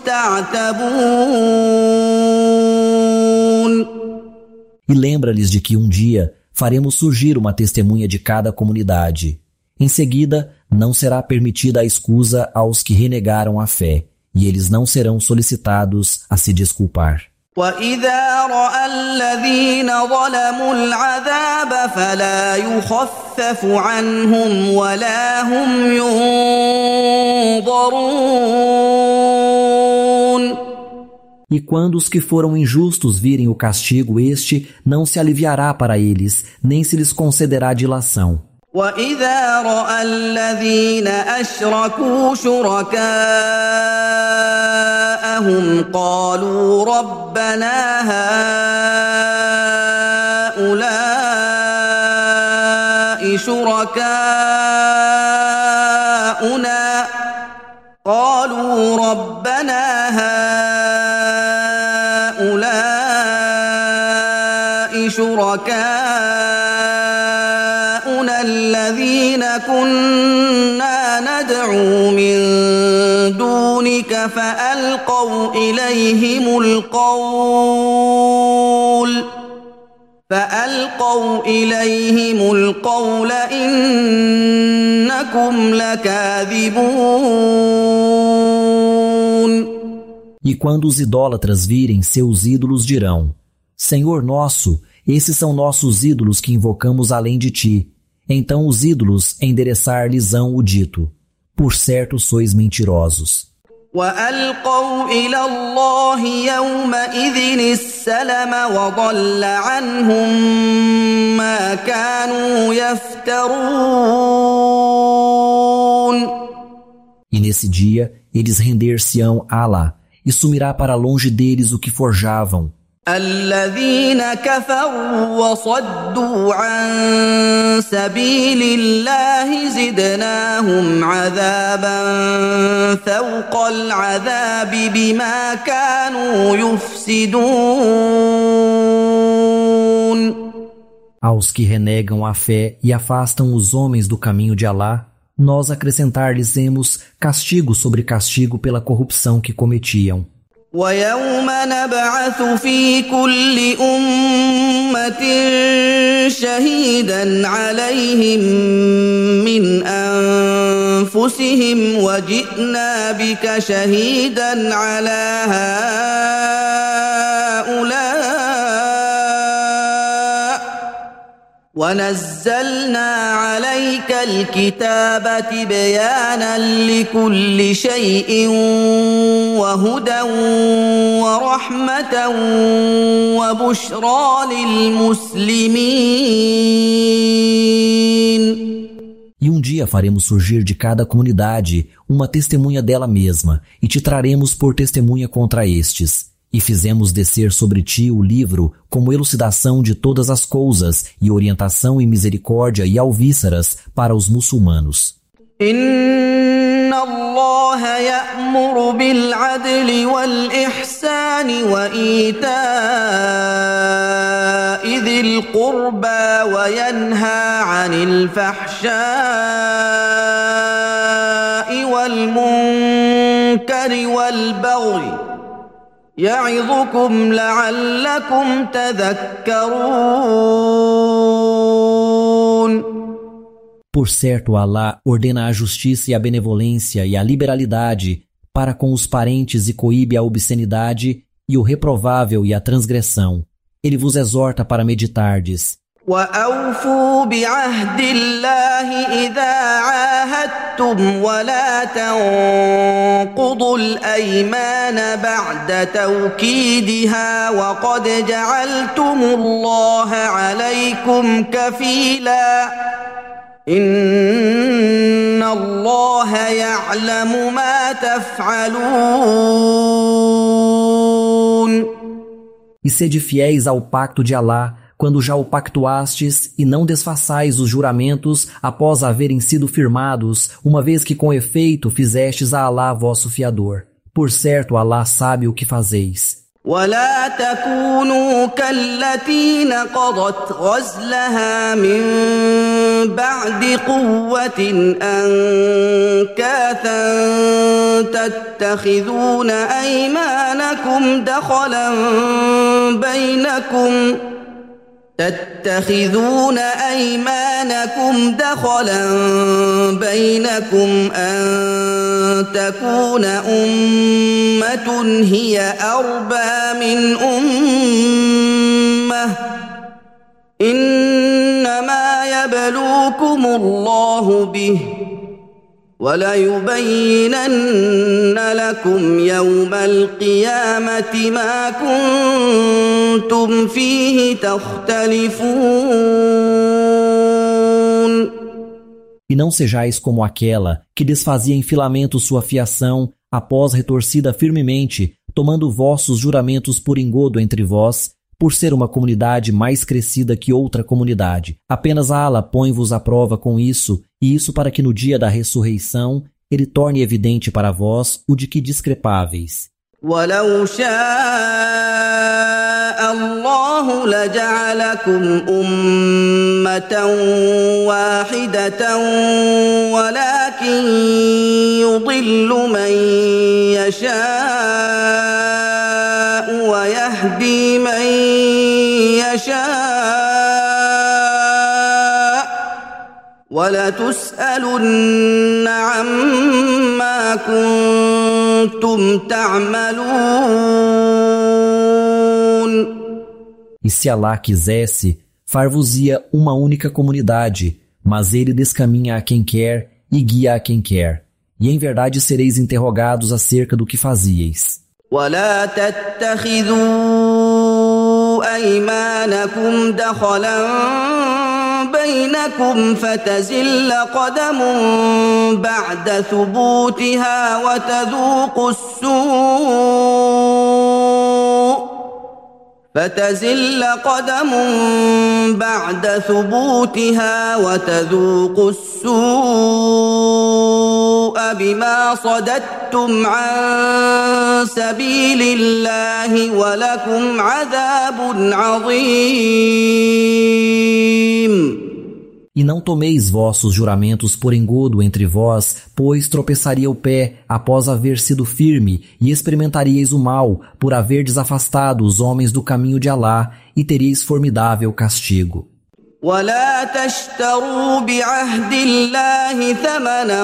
Speaker 1: يُسْتَعْتَبُونَ.
Speaker 2: E lembra-lhes de que um dia faremos surgir uma testemunha de cada comunidade. Em seguida, não será permitida a escusa aos que renegaram a fé, e eles não serão solicitados a se desculpar.
Speaker 1: وَإِذَا رَأَى الَّذِينَ ظَلَمُوا الْعَذَابَ فَلَا يُخَفَّفُ عَنْهُمْ وَلَا هُمْ يُنظَرُونَ.
Speaker 2: E quando os que foram injustos virem o castigo, este não se aliviará para eles, nem se lhes concederá dilação.
Speaker 1: وَإِذَا رَأَى الَّذِينَ أَشْرَكُوا شُرَكَاءَهُمْ قَالُوا رَبَّنَا هَؤُلَاءِ شُرَكَاؤُنَا قَالُوا رَبَّنَا هَؤُلَاءِ شُرَكَاؤُنَا الَّذِينَ كُنَّا نَدْعُو مِن دُونِكَ فَأَلْقَوْا إِلَيْهِمُ الْقَوْلَ فَأَلْقَوْا إِلَيْهِمُ الْقَوْلَ إِنَّكُمْ لَكَاذِبُونَ.
Speaker 2: E quando os idólatras virem seus ídolos, dirão: Senhor nosso, esses são nossos ídolos que invocamos além de ti. Então os ídolos endereçar-lhes-ão o dito: Por certo sois mentirosos.
Speaker 1: وَأَلْقَوْا إِلَى اللَّهِ يَوْمَئِذٍ السَّلَمَ وَضَلَّ عَنْهُمْ مَا كَانُوا يَفْتَرُونَ.
Speaker 2: E nesse dia eles render-se-ão a Alá, e sumirá para longe deles o que forjavam.
Speaker 1: الذين كفروا وصدوا عن سبيل الله زدناهم عذابا فوق العذاب بما كانوا يفسدون.
Speaker 2: Aos que renegam a fé e afastam os homens do caminho de Alá, nós acrescentar-lhes-emos castigo sobre castigo pela corrupção que cometiam.
Speaker 1: وَيَوْمَ نَبْعَثُ فِي كُلِّ أُمَّةٍ شَهِيدًا عَلَيْهِمْ مِنْ أَنفُسِهِمْ وَجِئْنَا بِكَ شَهِيدًا عَلَى هَؤُلَاءِ وَنَزَّلْنَا عَلَيْكَ الْكِتَابَ تِبْيَانًا لِكُلِّ شَيْءٍ وَهُدًى وَرَحْمَةً وَبُشْرَى لِلْمُسْلِمِينَ.
Speaker 2: E um dia faremos surgir de cada comunidade uma testemunha dela mesma, e te traremos por testemunha contra estes. E fizemos descer sobre ti o livro como elucidação de todas as coisas e orientação e misericórdia e alvíceras para os muçulmanos.
Speaker 1: Inna Allah ya'muru bil adli wal ihsani wa ita'i dhil qurba wa yanha 'anil fahsha'i wal munkari wal baghi يعظكم لعلكم تذكرون.
Speaker 2: Por certo, Alá ordena a justiça e a benevolência e a liberalidade para com os parentes e coíbe a obscenidade e o reprovável e a transgressão. Ele vos exorta para meditardes.
Speaker 1: وَأَوْفُوا بِعَهْدِ اللَّهِ إِذَا عَاهَدتُّمْ وَلَا تَنقُضُوا الْأَيْمَانَ بَعْدَ تَوْكِيدِهَا وَقَدْ جَعَلْتُمُ اللَّهَ عَلَيْكُمْ كَفِيلًا إِنَّ اللَّهَ يَعْلَمُ مَا تَفْعَلُونَ.
Speaker 2: E sede fiéis ao pacto de Alá, quando já o pactuastes, e não desfaçais os juramentos após haverem sido firmados, uma vez que com efeito fizestes a Alá vosso fiador. Por certo, Alá sabe o que fazeis.
Speaker 1: ولا تكونوا كالتي نقضت غزلها من بعد قوة أنكاثا تتخذون أيمانكم دخلا بينكم تتخذون أيمانكم دخلا بينكم أن تكون أمة هي أربى من أمة إنما يبلوكم الله به وَلَيُبَيِّنَنَّ لَكُمْ يَوْمَ الْقِيَامَةِ مَا كُنتُمْ فِيهِ تَخْتَلِفُونَ.
Speaker 2: E não sejais como aquela que desfazia em filamentos sua fiação, após retorcida firmemente, tomando vossos juramentos por engodo entre vós, por ser uma comunidade mais crescida que outra comunidade. Apenas Allah põe-vos à prova com isso, e isso para que no dia da ressurreição ele torne evidente para vós o de que discrepáveis.
Speaker 1: وَلَوْ شَاءَ اللَّهُ لَجَعَلَكُمْ أُمَّةً وَاحِدَةً وَلَكِنْ يُضِلُّ مَنْ يَشَاءُ وَيَهْدِي مَنْ يَشَاءُ وَلَتُسْأَلُنَّ عَمَّا كُنْتُمْ تَعْمَلُونَ.
Speaker 2: E se Allah quisesse, far-vos-ia uma única comunidade, mas ele descaminha a quem quer e guia a quem quer. E em verdade sereis interrogados acerca do que fazieis.
Speaker 1: وَلَا تَتَّخِذُوا أَيْمَانَكُمْ دَخَلًا بَيْنَكُمْ فَتَزِلَّ قَدَمٌ بَعْدَ ثُبُوتِهَا وَتَذُوقُوا السُّوءَ فتزل قدم بعد ثبوتها وتذوقوا السوء بما صددتم عن سبيل الله ولكم عذاب عظيم.
Speaker 2: E não tomeis vossos juramentos por engodo entre vós, pois tropeçaria o pé após haver sido firme, e experimentaríeis o mal por haverdes afastado os homens do caminho de Alá, e teríeis formidável castigo.
Speaker 1: ولا تشتروا بعهد الله ثمنا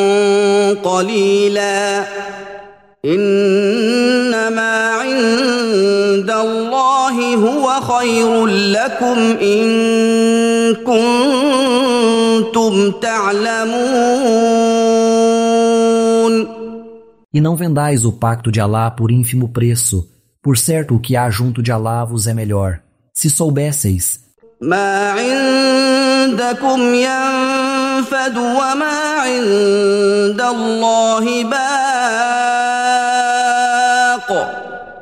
Speaker 1: قليلا إنما عند الله هو خير لكم إن كنتم تعلمون.
Speaker 2: E não vendais o pacto de Alá por ínfimo preço. Por certo, o que há junto de Alá vos é melhor. Se soubesseis.
Speaker 1: ما عندكم ينفد وما عند الله باق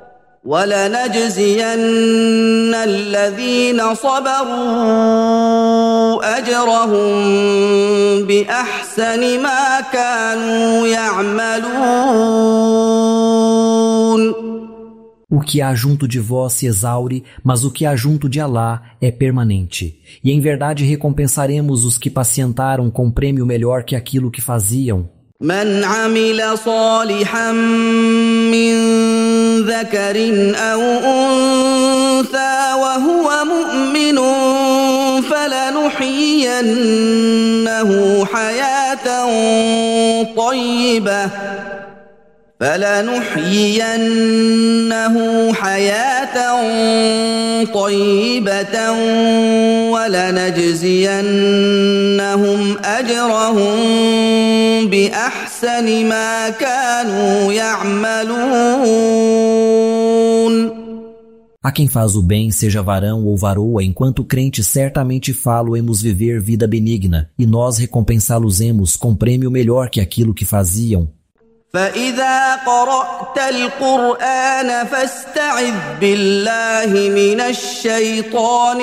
Speaker 1: ولنجزين الذين صبروا أجرهم بأحسن ما كانوا يعملون.
Speaker 2: O que há junto de vós se exaure, mas o que há junto de Alá é permanente. E em verdade recompensaremos os que pacientaram com prêmio melhor que aquilo que faziam.
Speaker 1: من عمل صالحا من ذكر أو أنثى وهو مؤمن فلنحيينه حياة طيبة فلنحيينه حياة طيبة ولنجزينهم أجرهم بأحسن ما كانوا يعملون.
Speaker 2: A quem faz o bem, seja varão ou varoa, enquanto crente certamente falo-emos viver vida benigna, e nós recompensá-los-emos com prêmio melhor que aquilo que faziam.
Speaker 1: فإذا قرأت القرآن فاستعذ بالله من الشيطان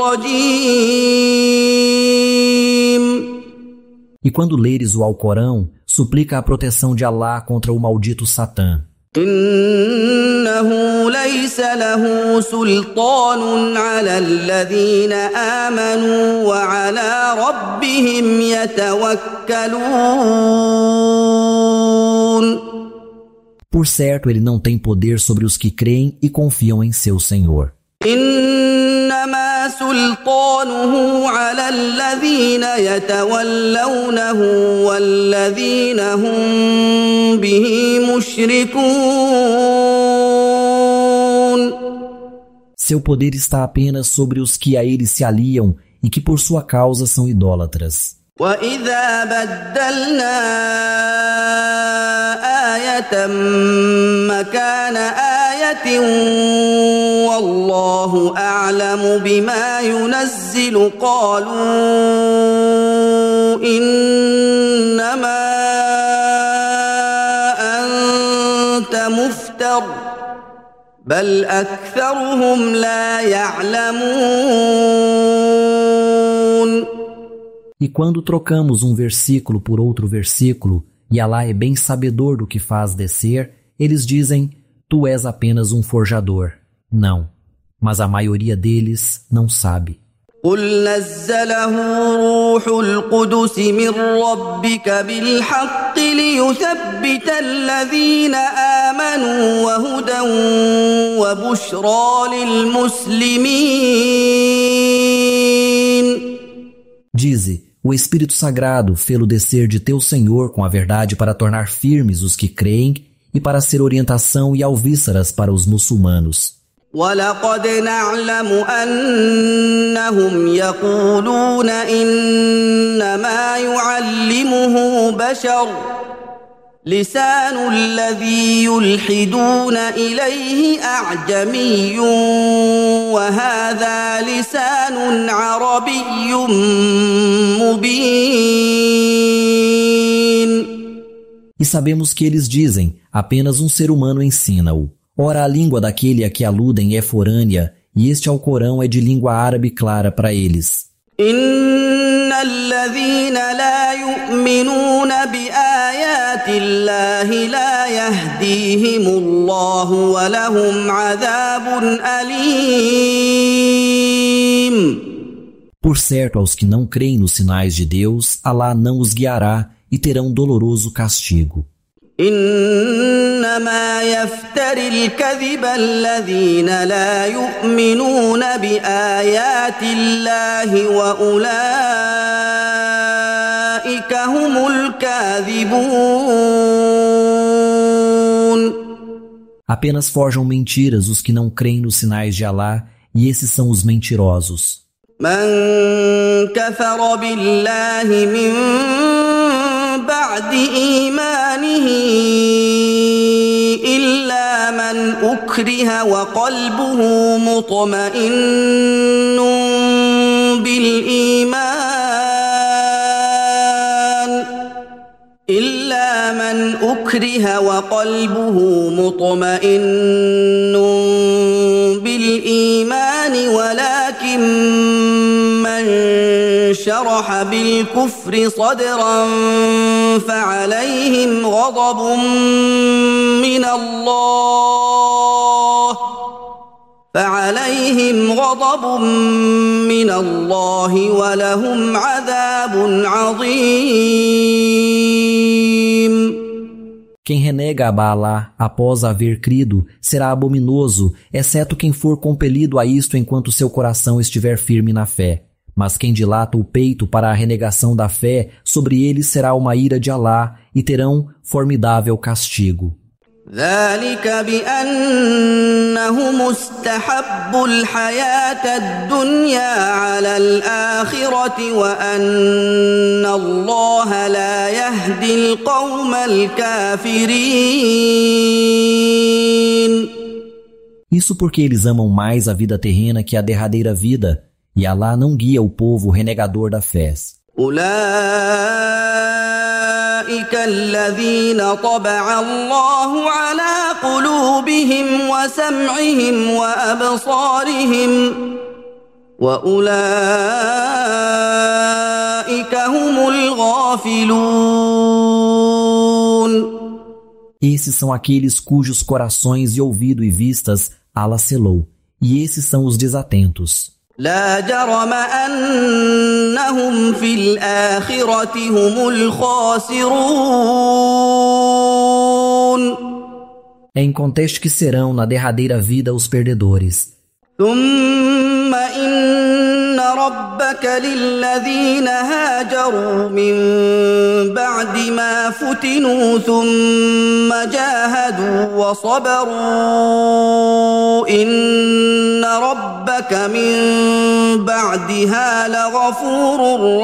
Speaker 1: الرجيم.
Speaker 2: E quando leres o Alcorão, suplica a proteção de Allah contra o maldito Satã.
Speaker 1: إنه ليس له سلطان على الذين آمنوا وعلى ربهم يتوكلون.
Speaker 2: Por certo, ele não tem poder sobre os que creem e confiam em seu Senhor.
Speaker 1: إنما سلطانه على الذين يتولونه والذين هم به مشركون.
Speaker 2: Seu poder está apenas sobre os que a ele se aliam e que por sua causa são idólatras.
Speaker 1: وإذا بدلنا آية مكان آية والله أعلم بما ينزل قالوا إنما أنت مفتر بل أكثرهم لا يعلمون.
Speaker 2: E quando trocamos um versículo por outro versículo, e Allah é bem sabedor do que faz descer, eles dizem, tu és apenas um forjador. Não, mas a maioria deles não sabe.
Speaker 1: قل نزله روح القدس من ربك بالحق ليثبت الذين آمنوا وهدى وبشرى للمسلمين.
Speaker 2: Dize, o Espírito Sagrado fê-lo descer de teu Senhor com a verdade para tornar firmes os que creem e para ser orientação e alvíceras para os muçulmanos.
Speaker 1: وَلَقَدْ نَعْلَمُ أَنَّهُمْ يَقُولُونَ إِنَّمَا يُعَلِّمُهُ بَشَرٌ لِسَانُ الَّذِي يُلْحِدُونَ إِلَيْهِ أَعْجَمِيٌّ وَهَذَا لِسَانٌ عَرَبِيٌّ مُبِينٌ.
Speaker 2: E sabemos que eles dizem, apenas um ser humano ensina-o. Ora, a língua daquele a que aludem é forânea, e este Alcorão é de língua árabe clara para eles.
Speaker 1: إِنَّ الَّذِينَ لَا يُؤْمِنُونَ بِآيَاتِ اللَّهِ لَا يَهْدِيهِمُ اللَّهُ وَلَهُمْ عَذَابٌ أَلِيمٌ.
Speaker 2: Por certo, aos que não creem nos sinais de Deus, Allah não os guiará e terão doloroso castigo.
Speaker 1: إنما يفتري الكذب الذين لا يؤمنون بآيات الله وأولئك هم الكاذبون.
Speaker 2: Apenas forjam mentiras os que não creem nos sinais de Allah, e esses são os mentirosos.
Speaker 1: من كفر بالله من بعد إيمانه إلا من أكره وقلبه مطمئن بالإيمان إلا من أكره وقلبه مطمئن بالإيمان ولكن من شرح بالكفر صدرا فعليهم غضب من الله فعليهم غضب من الله ولهم عذاب عظيم.
Speaker 2: Quem renega a Baalá após haver crido será abominoso, exceto quem for compelido a isto enquanto seu coração estiver firme na fé. Mas quem dilata o peito para a renegação da fé, sobre eles será uma ira de Alá e terão formidável castigo.
Speaker 1: ذلك بأنهم استحبوا الحياة الدنيا على الآخرة وأن الله لا يهدي القوم الكافرين.
Speaker 2: Isso porque eles amam mais a vida terrena que a derradeira vida, e Alá não guia o povo renegador da fé.
Speaker 1: أولئك الذين طبع الله على قلوبهم وسمعهم وأبصارهم وأولئك هم الغافلون.
Speaker 2: Esses são aqueles cujos corações e ouvido e vistas Alá selou, e esses são os desatentos.
Speaker 1: لا جرم أنهم في الآخرة هم الخاسرون.
Speaker 2: É inconteste que serão na derradeira vida os perdedores.
Speaker 1: ثم إن ربك للذين هاجروا من بعد ما فتنوا ثم جاهدوا وصبروا إن ربك من بعدها لغفور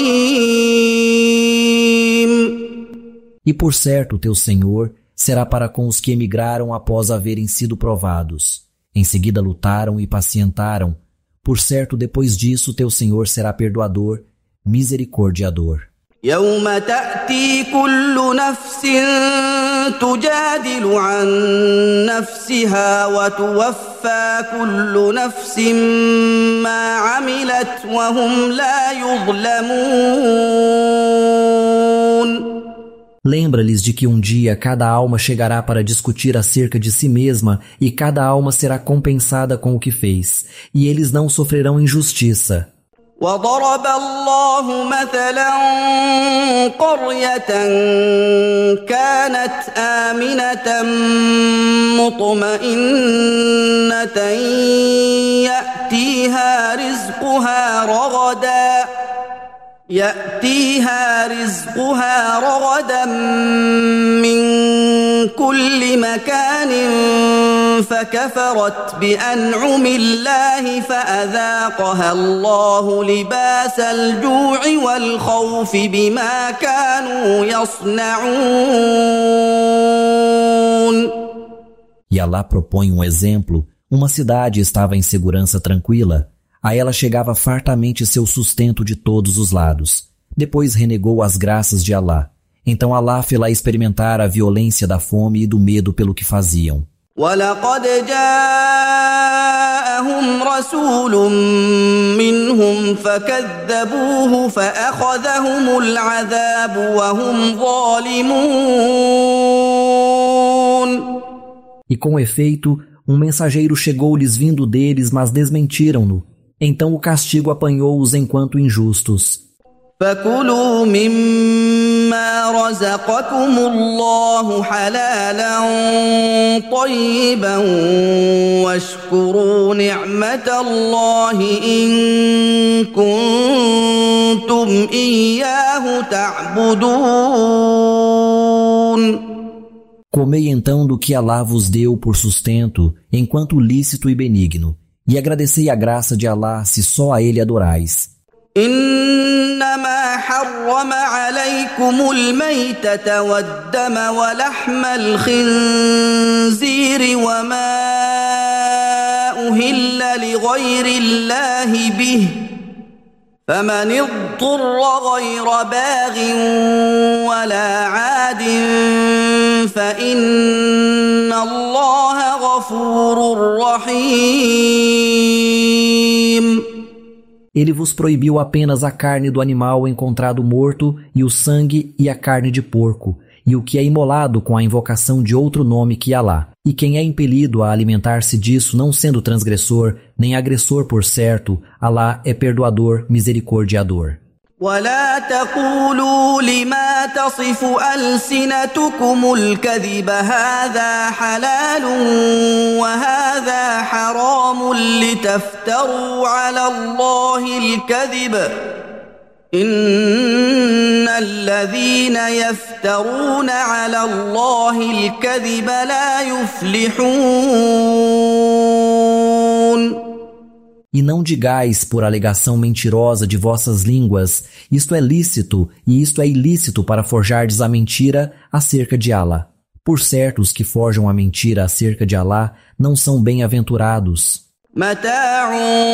Speaker 1: رحيم.
Speaker 2: E por certo teu Senhor será para com os que emigraram após haverem sido provados. Em seguida lutaram e pacientaram. Por certo, depois disso, teu Senhor será perdoador, misericordiador.
Speaker 1: يوم تأتي كل نفس تجادل عن نفسها وتوفى كل نفس ما عملت وهم لا يظلمون.
Speaker 2: Lembra-lhes de que um dia cada alma chegará para discutir acerca de si mesma e cada alma será compensada com o que fez, e eles não sofrerão injustiça.
Speaker 1: وضرب الله مثلا قرية كانت آمنة مطمئنة يأتيها رزقها رغدا يأتيها رزقها رغدا من كل مكان فكفرت بأنعم الله فأذاقها الله لباس الجوع والخوف بما كانوا يصنعون.
Speaker 2: E Alá propõe um exemplo. Uma cidade estava em segurança tranquila. A ela chegava fartamente seu sustento de todos os lados. Depois renegou as graças de Alá. Então Alá fê-la experimentar a violência da fome e do medo pelo que faziam.
Speaker 1: وَلَقَدْ جَاءَهُمْ رَسُولٌ مِّنْهُمْ فَكَذَّبُوهُ فَأَخَذَهُمُ الْعَذَابُ وَهُمْ ظَالِمُونَ.
Speaker 2: E com efeito, um mensageiro chegou-lhes vindo deles, mas desmentiram-no. Então o castigo apanhou-os enquanto injustos.
Speaker 1: فَكُلُوا مِمَّا رَزَقَكُمُ اللَّهُ حَلَالًا طَيِّبًا وَاشْكُرُوا نِعْمَةَ اللَّهِ إِن كُنتُمْ إِيَّاهُ تَعْبُدُونَ.
Speaker 2: Comei então do que Alá vos deu por sustento, enquanto lícito e benigno, e agradecei a graça de Alá se só a ele adorais.
Speaker 1: إنما حرم عليكم الميتة والدم ولحم الخنزير وما أهل لغير الله به فمن اضطر غير باغ ولا عاد فإن الله غفور رحيم.
Speaker 2: Ele vos proibiu apenas a carne do animal encontrado morto e o sangue e a carne de porco, e o que é imolado com a invocação de outro nome que Alá. E quem é impelido a alimentar-se disso não sendo transgressor, nem agressor por certo, Alá é perdoador, misericordiador.
Speaker 1: ولا تقولوا لما تصف ألسنتكم الكذب هذا حلال وهذا حرام لتفتروا على الله الكذب إن الذين يفترون على الله الكذب لا يفلحون.
Speaker 2: E não digais por alegação mentirosa de vossas línguas, isto é lícito e isto é ilícito para forjardes a mentira acerca de Alá. Por certo, os que forjam a mentira acerca de Alá não são bem-aventurados.
Speaker 1: متاع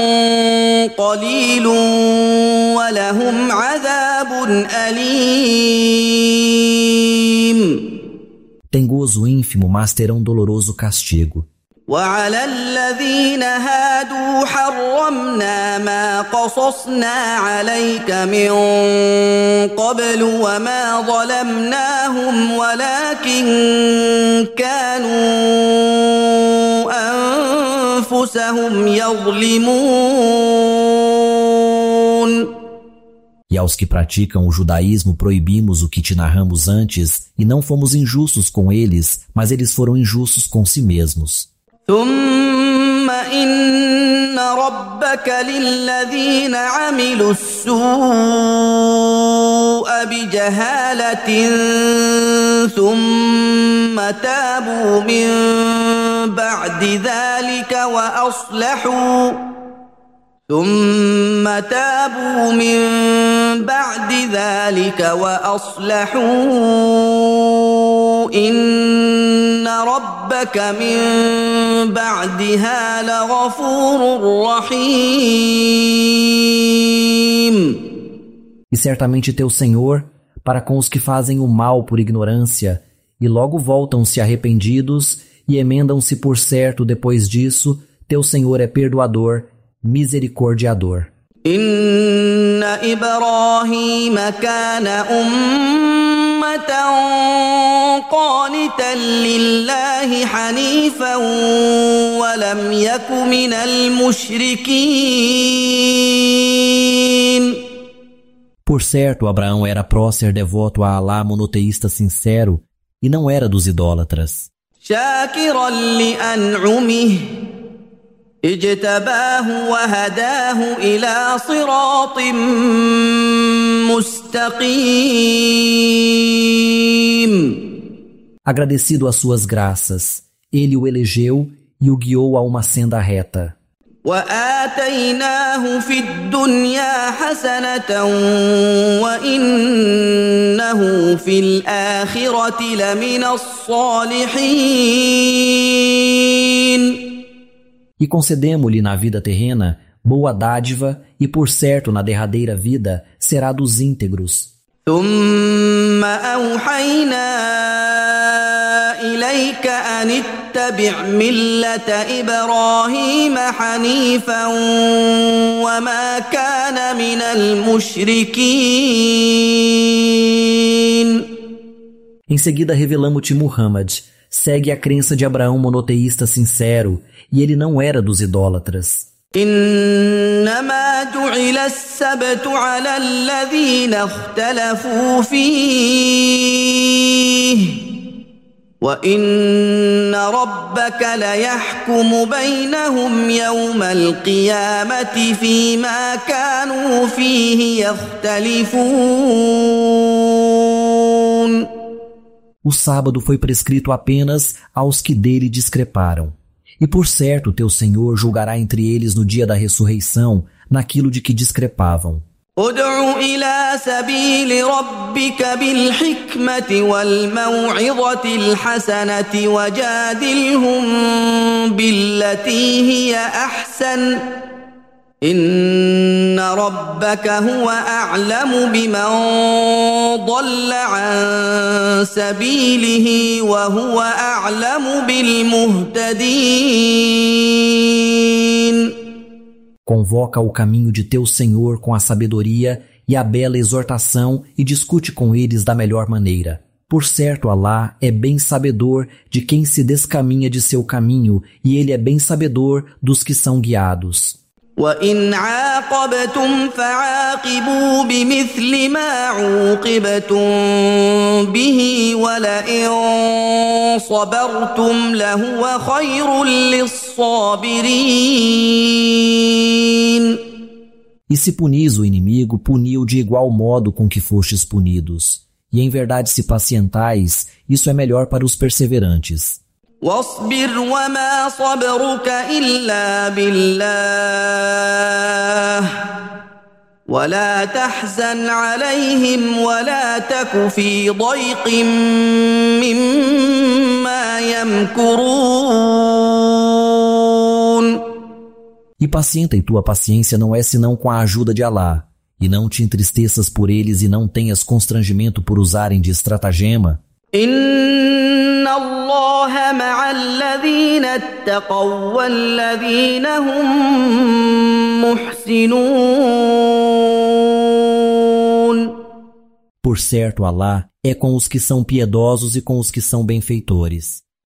Speaker 1: قليل ولهم عذاب أليم.
Speaker 2: Tem gozo ínfimo, mas terão doloroso castigo.
Speaker 1: وعلى الذين هادوا حرمنا ما قصصنا عليك من قبل وما ظلمناهم ولكن كانوا أنفسهم يظلمون.
Speaker 2: E aos que praticam o judaísmo proibimos o que te narramos antes, e não fomos injustos com eles, mas eles foram injustos com si mesmos.
Speaker 1: ثم إن ربك للذين عملوا السوء بجهالة ثم تابوا من بعد ذلك وأصلحوا ثم تابوا من بعد ذلك وأصلحوا إن ربك من بعدها لغفور رحيم.
Speaker 2: E certamente teu Senhor, para com os que fazem o mal por ignorância, e logo voltam-se arrependidos e emendam-se por certo depois disso, teu Senhor é perdoador, misericordiador.
Speaker 1: إن إبراهيم كان أمة قانتا لله حنيفا ولم يك من المشركين.
Speaker 2: Por certo, Abraão era prócer devoto a Alá, monoteísta sincero, e não era dos idólatras.
Speaker 1: شاكرا لأنعمه اجتباه وهداه إلى صراط مستقيم.
Speaker 2: Agradecido às suas graças, ele o elegeu e o guiou a uma senda reta.
Speaker 1: وآتيناه في الدنيا حسنة وإنه في الآخرة لمن الصالحين.
Speaker 2: E concedemo-lhe na vida terrena boa dádiva, e por certo na derradeira vida será dos íntegros.
Speaker 1: ثم أوحينا إليك أن اتبع ملة إبراهيم حنيفا وما كان من المشركين.
Speaker 2: Em seguida revelamos-te Muhammad, segue a crença de Abraão monoteísta sincero, e ele não era dos idólatras.
Speaker 1: إنما جعل السبت على الذين اختلفوا فيه وإن ربك ليحكم بينهم يوم القيامة فيما كانوا فيه يختلفون.
Speaker 2: O sábado foi prescrito apenas aos que dele discreparam. E por certo teu Senhor julgará entre eles no dia da ressurreição, naquilo de que discrepavam.
Speaker 1: ادع إلى سبيل ربك بالحكمة والموعظة الحسنة وجادلهم بالتي هي أحسن إن ربك هو أعلم بمن ضل عن سبيله وهو أعلم بالمهتدين.
Speaker 2: Convoca o caminho de teu Senhor com a sabedoria e a bela exortação e discute com eles da melhor maneira. Por certo, Alá é bem sabedor de quem se descaminha de seu caminho, e ele é bem sabedor dos que são guiados.
Speaker 1: وَإِنْ عَاقَبْتُمْ فَعَاقِبُوا بِمِثْلِ مَا عُوقِبْتُمْ بِهِ وَلَئِنْ صَبَرْتُمْ لَهُوَ خَيْرٌ لِلصَّابِرِينَ.
Speaker 2: E se punis o inimigo, puni-o de igual modo com que fostes punidos. E em verdade se pacientais, isso é melhor para os perseverantes.
Speaker 1: واصبر وما صبرك إلا بالله ولا تحزن عليهم ولا تك في ضيق مما يمكرون.
Speaker 2: E pacienta, e tua paciência não é senão com a ajuda de Alá. E não te entristeças por eles e não tenhas constrangimento por usarem de estratagema.
Speaker 1: إن الله مع الذين اتقوا والذين هم محسنون.
Speaker 2: Por certo, Alá é com os que são piedosos e com os que são benfeitores.